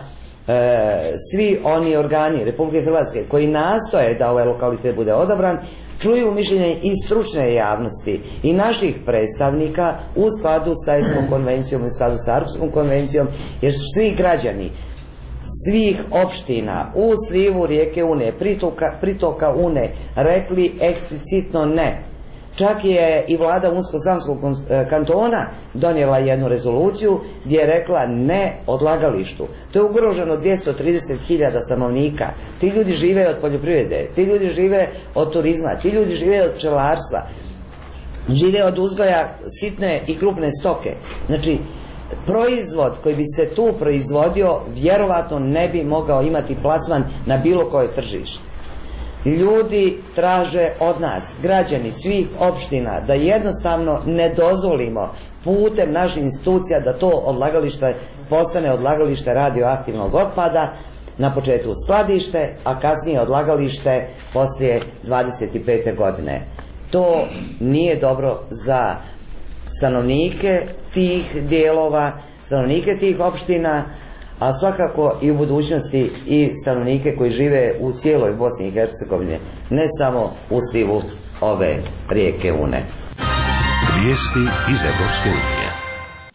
svi oni organi Republike Hrvatske koji nastoje da ovaj lokalitet bude odabran, čuju mišljenje i stručne javnosti i naših predstavnika u skladu sa Eskom konvencijom i u skladu sa Arhuskom konvencijom, jer su svi građani svih opština u slivu rijeke Une, pritoka Une, rekli eksplicitno ne. Čak je i vlada Unsko-Sanskog kantona donijela jednu rezoluciju gdje je rekla ne odlagalištu. To je ugroženo 230.000 stanovnika. Ti ljudi žive od poljoprivrede, ti ljudi žive od turizma, ti ljudi žive od pčelarstva, žive od uzgoja sitne i krupne stoke. Znači, proizvod koji bi se tu proizvodio vjerovatno ne bi mogao imati plasman na bilo koje tržište. Ljudi traže od nas, građani svih opština, da jednostavno ne dozvolimo putem naših institucija da to odlagalište postane odlagalište radioaktivnog otpada, na početku skladište, a kasnije odlagalište poslije 25. godine. To nije dobro za stanovnike tih dijelova, stanovnike tih opština, a svakako i u budućnosti i stanovnike koji žive u cijeloj Bosni i Hercegovini, ne samo u slivu ove rijeke Une. Vijesti iz Evropske unije.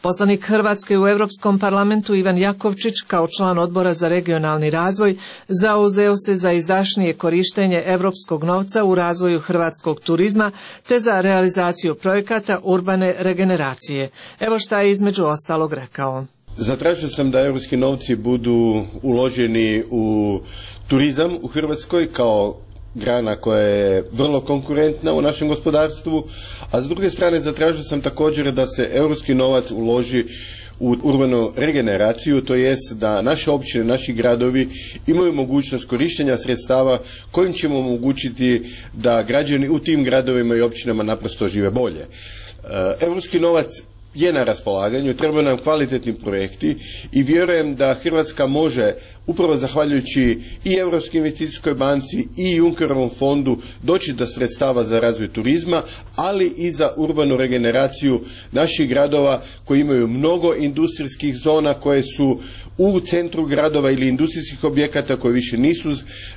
Poslanik Hrvatske u Europskom parlamentu Ivan Jakovčić kao član odbora za regionalni razvoj zauzeo se za izdašnije korištenje europskog novca u razvoju hrvatskog turizma te za realizaciju projekata urbane regeneracije. Evo šta je između ostalog rekao. Zatražio sam da europski novci budu uloženi u turizam u Hrvatskoj kao grana koja je vrlo konkurentna u našem gospodarstvu, a s druge strane zatražio sam također da se europski novac uloži u urbanu regeneraciju, to jest da naše općine, naši gradovi imaju mogućnost korištenja sredstava kojim ćemo omogućiti da građani u tim gradovima i općinama naprosto žive bolje. Europski novac je na raspolaganju, trebaju nam kvalitetni projekti i vjerujem da Hrvatska može, upravo zahvaljujući i Europskoj investicijskoj banci i Junckerovom fondu, doći do sredstava za razvoj turizma, ali i za urbanu regeneraciju naših gradova koji imaju mnogo industrijskih zona koje su u centru gradova ili industrijskih objekata koji više nisu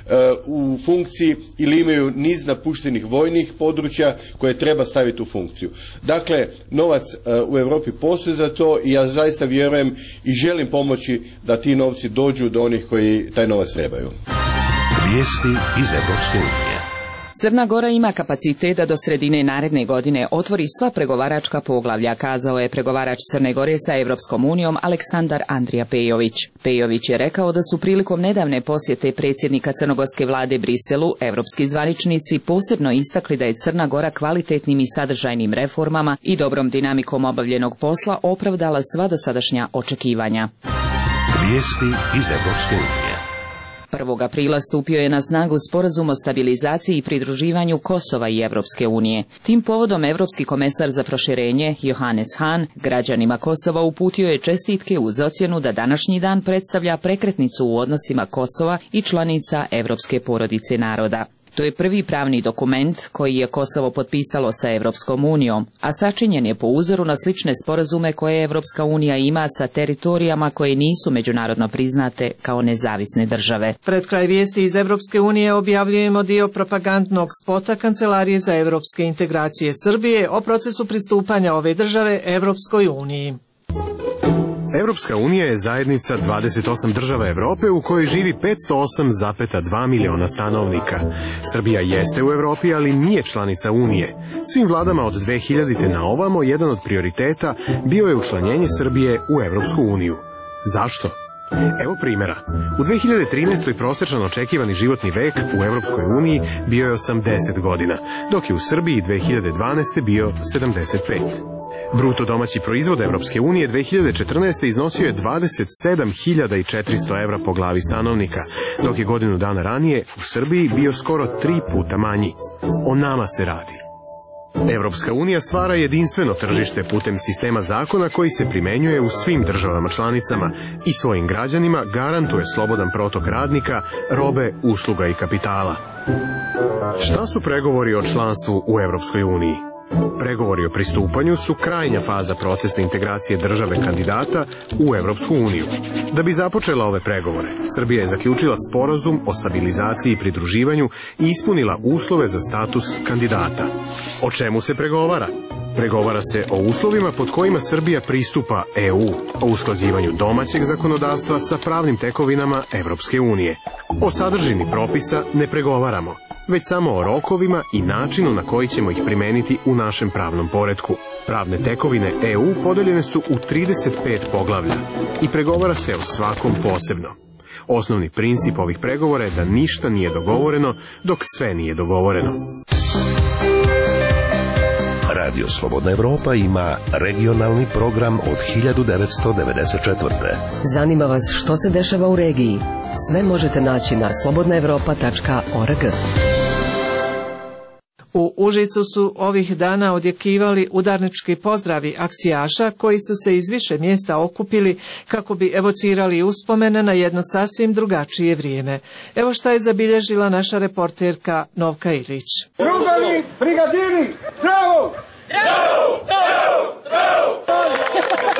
u funkciji ili imaju niz napuštenih vojnih područja koje treba staviti u funkciju. Dakle, novac u Europi postoji za to i ja zaista vjerujem i želim pomoći da ti novci dođu do onih koji taj novac trebaju. Vijesti iz Europske unije. Crna Gora ima kapacitet da do sredine naredne godine otvori sva pregovaračka poglavlja, kazao je pregovarač Crne Gore sa Europskom unijom Aleksandar Andrija Pejović. Pejović je rekao da su prilikom nedavne posjete predsjednika crnogorske vlade Briselu europski zvaničnici posebno istakli da je Crna Gora kvalitetnim i sadržajnim reformama i dobrom dinamikom obavljenog posla opravdala sva dosadašnja očekivanja. Vijesti iz Europske unije. 1. aprila stupio je na snagu sporazum o stabilizaciji i pridruživanju Kosova i Evropske unije. Tim povodom Evropski komesar za proširenje Johannes Hahn građanima Kosova uputio je čestitke uz ocjenu da današnji dan predstavlja prekretnicu u odnosima Kosova i članica Evropske porodice naroda. To je prvi pravni dokument koji je Kosovo potpisalo sa Evropskom unijom, a sačinjen je po uzoru na slične sporazume koje Evropska unija ima sa teritorijama koje nisu međunarodno priznate kao nezavisne države. Pred kraj vijesti iz Evropske unije objavljujemo dio propagandnog spota Kancelarije za evropske integracije Srbije o procesu pristupanja ove države Evropskoj uniji. Evropska unija je zajednica 28 država Evrope u kojoj živi 508,2 miliona stanovnika. Srbija jeste u Evropi, ali nije članica Unije. Svim vladama od 2000. na ovamo jedan od prioriteta bio je učlanjenje Srbije u Evropsku uniju. Zašto? Evo primjera. U 2013. prosječan očekivani životni vek u Evropskoj uniji bio je 80 godina, dok je u Srbiji 2012. bio 75. Bruto domaći proizvod Evropske unije 2014. iznosio je 27.400 evra po glavi stanovnika, dok je godinu dana ranije u Srbiji bio skoro 3 puta manji. O nama se radi. Evropska unija stvara jedinstveno tržište putem sistema zakona koji se primenjuje u svim državama članicama i svojim građanima garantuje slobodan protok radnika, robe, usluga i kapitala. Šta su pregovori o članstvu u Evropskoj uniji? Pregovori o pristupanju su krajnja faza procesa integracije države kandidata u Evropsku uniju. Da bi započela ove pregovore, Srbija je zaključila sporazum o stabilizaciji i pridruživanju i ispunila uslove za status kandidata. O čemu se pregovara? Pregovara se o uslovima pod kojima Srbija pristupa EU, o usklađivanju domaćeg zakonodavstva sa pravnim tekovinama Evropske unije. O sadržini propisa ne pregovaramo, već samo o rokovima i načinu na koji ćemo ih primeniti u našem pravnom poretku. Pravne tekovine EU podeljene su u 35 poglavlja i pregovara se o svakom posebno. Osnovni princip ovih pregovora je da ništa nije dogovoreno dok sve nije dogovoreno. Radio Slobodna Evropa ima regionalni program od 1994. Zanima vas što se dešava u regiji? Sve možete naći na slobodnaevropa.org. U Užicu su ovih dana odjekivali udarnički pozdravi akcijaša koji su se iz više mjesta okupili kako bi evocirali uspomene na jedno sasvim drugačije vrijeme. Evo šta je zabilježila naša reporterka Novka Ilić. Drugovi, brigadiri, zdravo! Zdravo! Zdravo! Zdravo!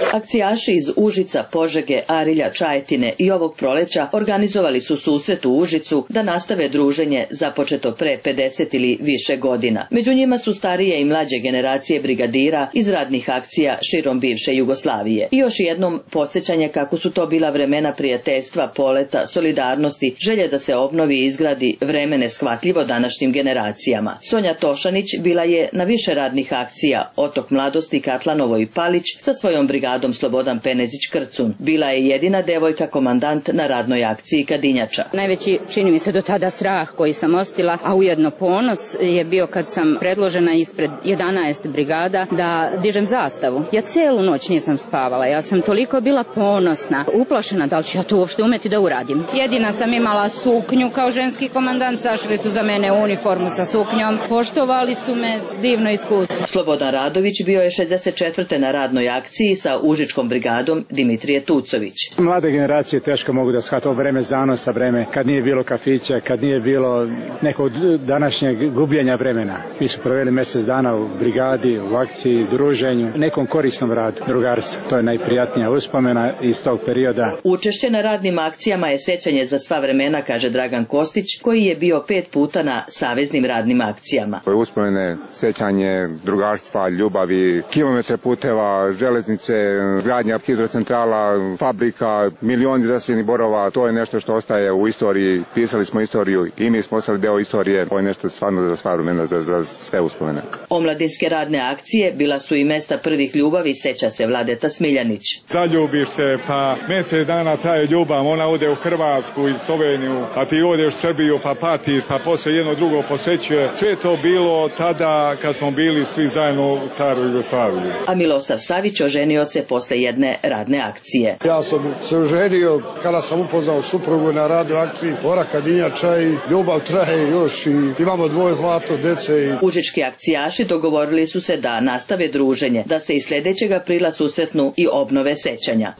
Akcijaši iz Užica, Požege, Arilja, Čajetine i ovog proleća organizovali su susret u Užicu da nastave druženje započeto pre 50 ili više godina. Među njima su starije i mlađe generacije brigadira iz radnih akcija širom bivše Jugoslavije. I još jednom podsjećanje kako su to bila vremena prijateljstva, poleta, solidarnosti, želje da se obnovi i izgradi vreme neshvatljivo današnjim generacijama. Sonja Tošanić bila je na više radnih akcija, Otok mladosti, Katlanovo i Palić sa svojom brigadom Slobodan Penezić-Krcun. Bila je jedina devojka komandant na radnoj akciji Kadinjača. Najveći, čini mi se do tada, strah koji sam ostila, a ujedno ponos je bio kad sam predložena ispred 11 brigada da dižem zastavu. Ja celu noć nisam spavala, ja sam toliko bila ponosna, uplašena da li ću ja to uopšte umeti da uradim. Jedina sam imala suknju kao ženski komandant, sašli su za mene uniformu sa suknjom, poštovali su me, divno iskustvo. Slobodan Radović bio je 64. na radnoj akciji sa Užičkom brigadom Dimitrije Tucović. Mlade generacije teško mogu da shvate vreme zanosa, vreme kad nije bilo kafića, kad nije bilo nekog današnjeg gubljenja vremena. Mi su proveli mjesec dana u brigadi, u akciji, druženju, nekom korisnom radu, drugarstvu. To je najprijatnija uspomena iz tog perioda. Učešće na radnim akcijama je sećanje za sva vremena, kaže Dragan Kostić, koji je bio 5 puta na saveznim radnim akcijama. Uspomene, sećanje, drugarstva, ljubavi, kilometre puteva, železnice, gradnja hidrocentrala, fabrika, milioni zasjenih borova, to je nešto što ostaje u istoriji. Pisali smo istoriju i mi smo ostali deo istorije. To je nešto stvarno za sva vremena, za sve uspomene. Omladinske radne akcije bila su i mesta prvih ljubavi, seća se Vladeta Smiljanić. Zaljubiš se, pa mjesec dana traje ljubav, ona ode u Hrvatsku i Sloveniju, a ti odeš u Srbiju pa patiš, pa poslije jedno drugo posećuje. Sve to bilo tada kad smo bili svi zajedno u staroj Jugoslaviji. A Milosav Savić oženio se posle jedne radne akcije. Ja sam se oženio kada sam upoznao suprugu na radnoj akciji Ora Kadinjača i ljubav traje još i imamo 2 zlato dece. Užički akcijaši dogovorili su se da nastave druženje, da se i sljedećeg aprila susretnu i obnove sećanja.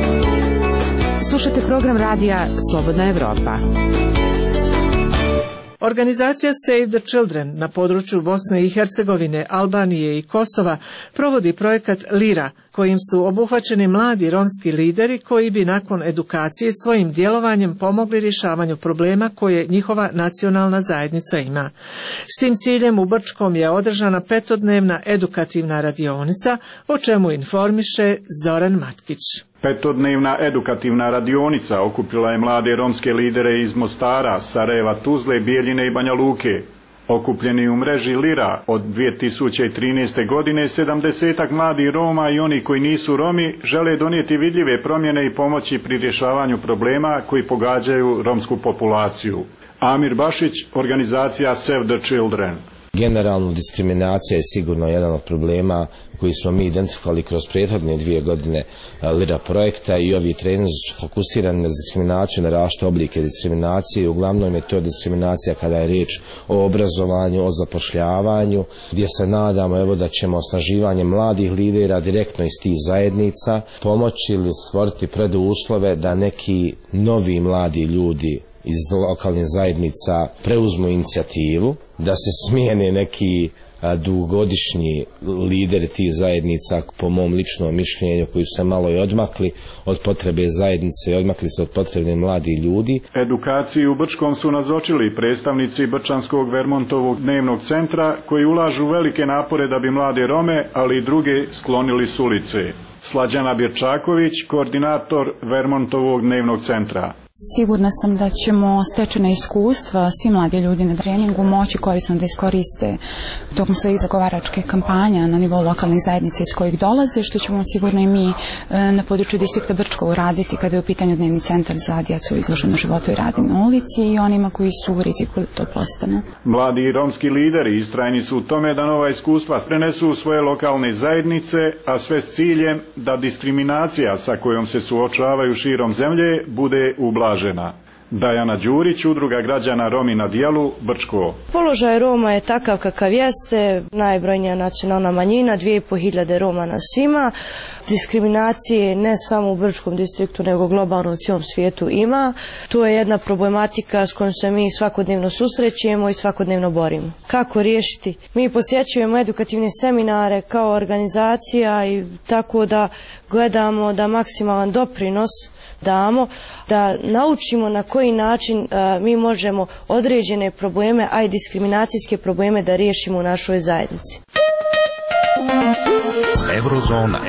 Slušajte program radija Slobodna Evropa. Organizacija Save the Children na području Bosne i Hercegovine, Albanije i Kosova provodi projekat Lira, kojim su obuhvaćeni mladi romski lideri koji bi nakon edukacije svojim djelovanjem pomogli rješavanju problema koje njihova nacionalna zajednica ima. S tim ciljem u Brčkom je održana 5-dnevna edukativna radionica, o čemu informiše Zoran Matkić. 5-dnevna edukativna radionica okupila je mlade romske lidere iz Mostara, Sarajeva, Tuzle, Bijeljine i Banja Luke. Okupljeni u mreži Lira od 2013. godine 70-ak mladih Roma i oni koji nisu Romi žele donijeti vidljive promjene i pomoći pri rješavanju problema koji pogađaju romsku populaciju. Amir Bašić, organizacija Save the Children. Generalno diskriminacija je sigurno jedan od problema koji smo mi identifikovali kroz prethodne 2 godine Lira projekta i ovi treninzi su fokusirani na diskriminaciju, na različite oblike diskriminacije. Uglavnom je to diskriminacija kada je riječ o obrazovanju, o zapošljavanju, gdje se nadamo da ćemo osnaživanjem mladih lidera direktno iz tih zajednica pomoći ili stvoriti preduslove da neki novi mladi ljudi iz lokalnih zajednica preuzmu inicijativu, da se smijene neki dugogodišnji lideri tih zajednica, po mom ličnom mišljenju, koji su se malo i odmakli od potrebe zajednice i odmakli se od potrebe mladih ljudi. Edukaciju u Brčkom su nazočili predstavnici Brčanskog Vermontovog dnevnog centra koji ulažu velike napore da bi mlade Rome, ali i druge sklonili s ulice. Slađana Birčaković, koordinator Vermontovog dnevnog centra. Sigurna sam da ćemo stečena iskustva svi mladi ljudi na treningu moći korisno da iskoriste tokom svojih zagovaračkih kampanja na nivou lokalnih zajednica iz kojih dolaze, što ćemo sigurno i mi na području distrikta Brčko uraditi kada je u pitanju dnevni centar za djecu izloženu životu i radu na ulici i onima koji su u riziku da to postanu. Mladi romski lideri istrajni su u tome da nova iskustva prenesu u svoje lokalne zajednice, a sve s ciljem da diskriminacija sa kojom se suočavaju širom zemlje bude ublažena. Dajana Đurić, Udruga građana Romi na dijelu, Brčko. Položaj Roma je takav kakav jeste, najbrojnija nacionalna manjina, 2500 Roma nas ima. Diskriminacije ne samo u Brčkom distriktu, nego globalno u cijelom svijetu ima. To je jedna problematika s kojom se mi svakodnevno susrećemo i svakodnevno borimo. Kako riješiti? Mi posjećujemo edukativne seminare kao organizacija i tako da gledamo da maksimalan doprinos damo, da naučimo na koji način mi možemo određene probleme, a i diskriminacijske probleme da riješimo u našoj zajednici. Eurozona.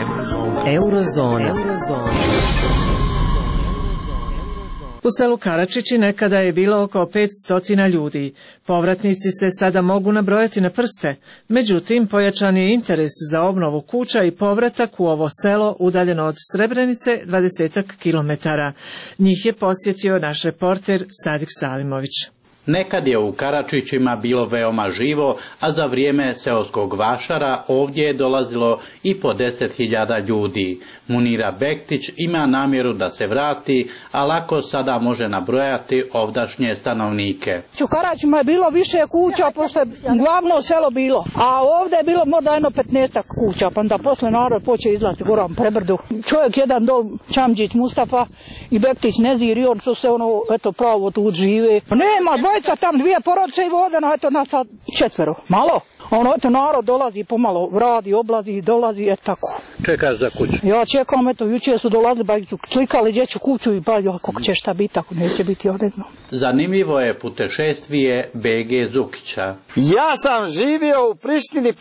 U selu Karačići nekada je bilo oko 500 ljudi. Povratnici se sada mogu nabrojati na prste. Međutim, pojačan je interes za obnovu kuća i povratak u ovo selo udaljeno od Srebrenice 20 kilometara. Njih je posjetio naš reporter Sadik Salimović. Nekad je u Karačićima bilo veoma živo, a za vrijeme seoskog vašara ovdje je dolazilo i po 10.000 ljudi. Munira Bektić ima namjeru da se vrati, a lako sada može nabrojati ovdašnje stanovnike. U Karačićima je bilo više kuća, pošto je glavno selo bilo, a ovdje je bilo možda jedno 15 kuća, pa onda posle narod počeo izlaziti gorom prebrdu. Čovjek jedan dol, Čamđić Mustafa i Bektić Nezir, i on su se pravo tu žive. Nema dvojica tam, dvije porodice i vodeno, nas sad 4. Malo. Narod dolazi pomalo, radi, oblazi, dolazi, tako. Čekaš za kuću? Ja čekam, jučer su dolazili, pa su klikali gdje ću kuću i pa kako će šta biti, ako neće biti odjedno. Zanimljivo je putešestvije BG Zukića. Ja sam živio u Prištini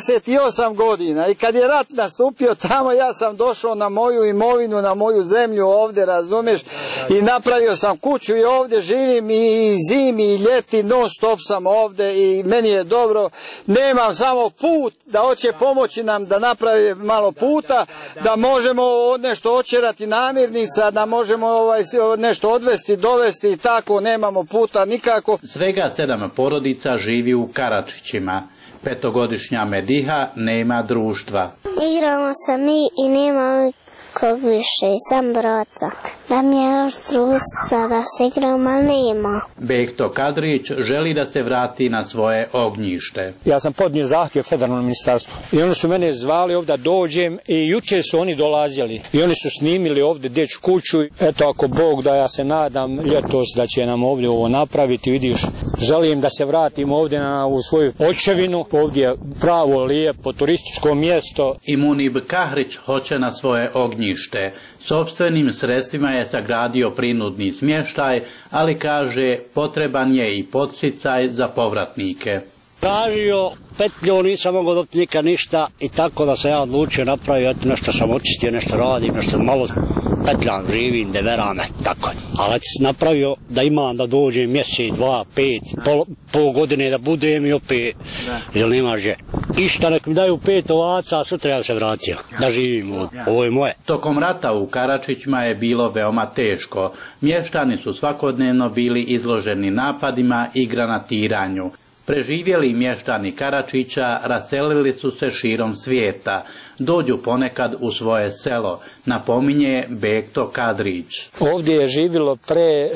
58 godina i kad je rat nastupio tamo, ja sam došao na moju imovinu, na moju zemlju ovdje, razumiješ, i napravio sam kuću i ovdje živim i zimi i ljeti, non stop sam ovdje i meni je dobro. Nemam samo put da hoće pomoći nam da napravi malo puta, da možemo nešto očerati namirnica, da možemo nešto odvesti, dovesti i tako, nemamo puta nikako. Svega 7 porodica živi u Karačićima. 5-godišnja Mediha nema društva. Igramo se mi i nema kog više, sam braca. Da mi je još društva, da se igramo, ali nema. Bekto Kadrić želi da se vrati na svoje ognjište. Ja sam podnio zahtjev federalnom ministarstvu i oni su mene zvali ovdje dođem i jučer su oni dolazili i oni su snimili ovdje dječju kuću. Eto, ako Bog da, ja se nadam ljetos da će nam ovdje ovo napraviti, vidiš, želim da se vratim ovdje u svoju očevinu, ovdje je pravo lijepo turističko mjesto. I Munib Kahrić hoće na svoje ognjište. Sopstvenim sredstvima je sagradio prinudni smještaj, ali kaže potreban je i podsticaj za povratnike. Tražio petlju, nisam mogao dobiti nikad ništa i tako da sam ja odlučio napraviti, nešto sam očistio, nešto radim, nešto malo petljam, živim, deverame, tako. Ali napravio da imam da dođem mjesec, 2, 5, pol godine da budem i opet, jer nema že. Išta nek mi daju 5 ovaca, a sutra ja se vratio, da živim, ovo je moje. Tokom rata u Karačićima je bilo veoma teško. Mještani su svakodnevno bili izloženi napadima i granatiranju. Preživjeli mještani Karačića raselili su se širom svijeta. Dođu ponekad u svoje selo, napominje Bekto Kadrić. Ovdje je živjelo pre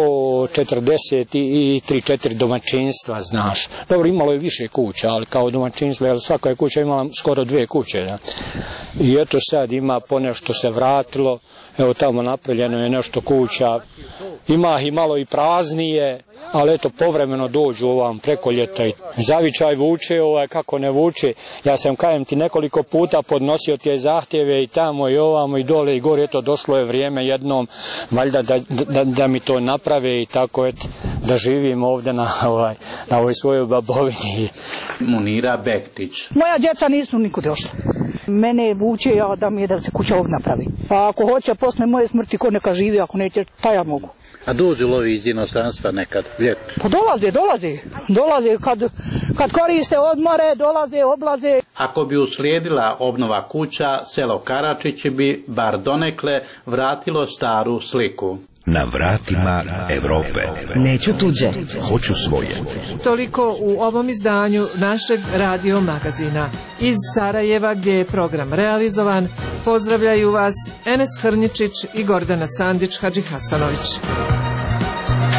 143-4 domaćinstva, znaš. Dobro, imalo je više kuća, ali kao domaćinstva, jer svaka je kuća imala skoro 2 kuće. Da. I eto sad ima ponešto se vratilo, evo tamo napravljeno je nešto kuća, ima i malo i praznije, ali eto povremeno dođu ovam preko ljeta i zavičaj vuče, kako ne vuče. Ja sam, kajem ti, nekoliko puta podnosio te zahtjeve i tamo i ovamo i dole i gore, eto došlo je vrijeme jednom valjda da mi to naprave i tako eto da živim ovdje na ovoj svojoj babovini. Munira Bektić. Moja djeca nisu nikud došla. Mene vuče da mi je da se kuća ovdje napravi. Pa ako hoće posle moje smrti ko neka živi, ako neće, pa ja mogu. A dođu lovi iz inostranstva nekad, ljeto? Pa dolaze kad koriste odmore, dolaze, oblaze. Ako bi uslijedila obnova kuća, selo Karačići bi, bar donekle, vratilo staru sliku. Na vratima Evrope. Neću tuđe, hoću svoje. Toliko u ovom izdanju našeg radio magazina. Iz Sarajeva, gdje je program realizovan, pozdravljaju vas Enes Hrničić i Gordana Sandić Hadžihasanović.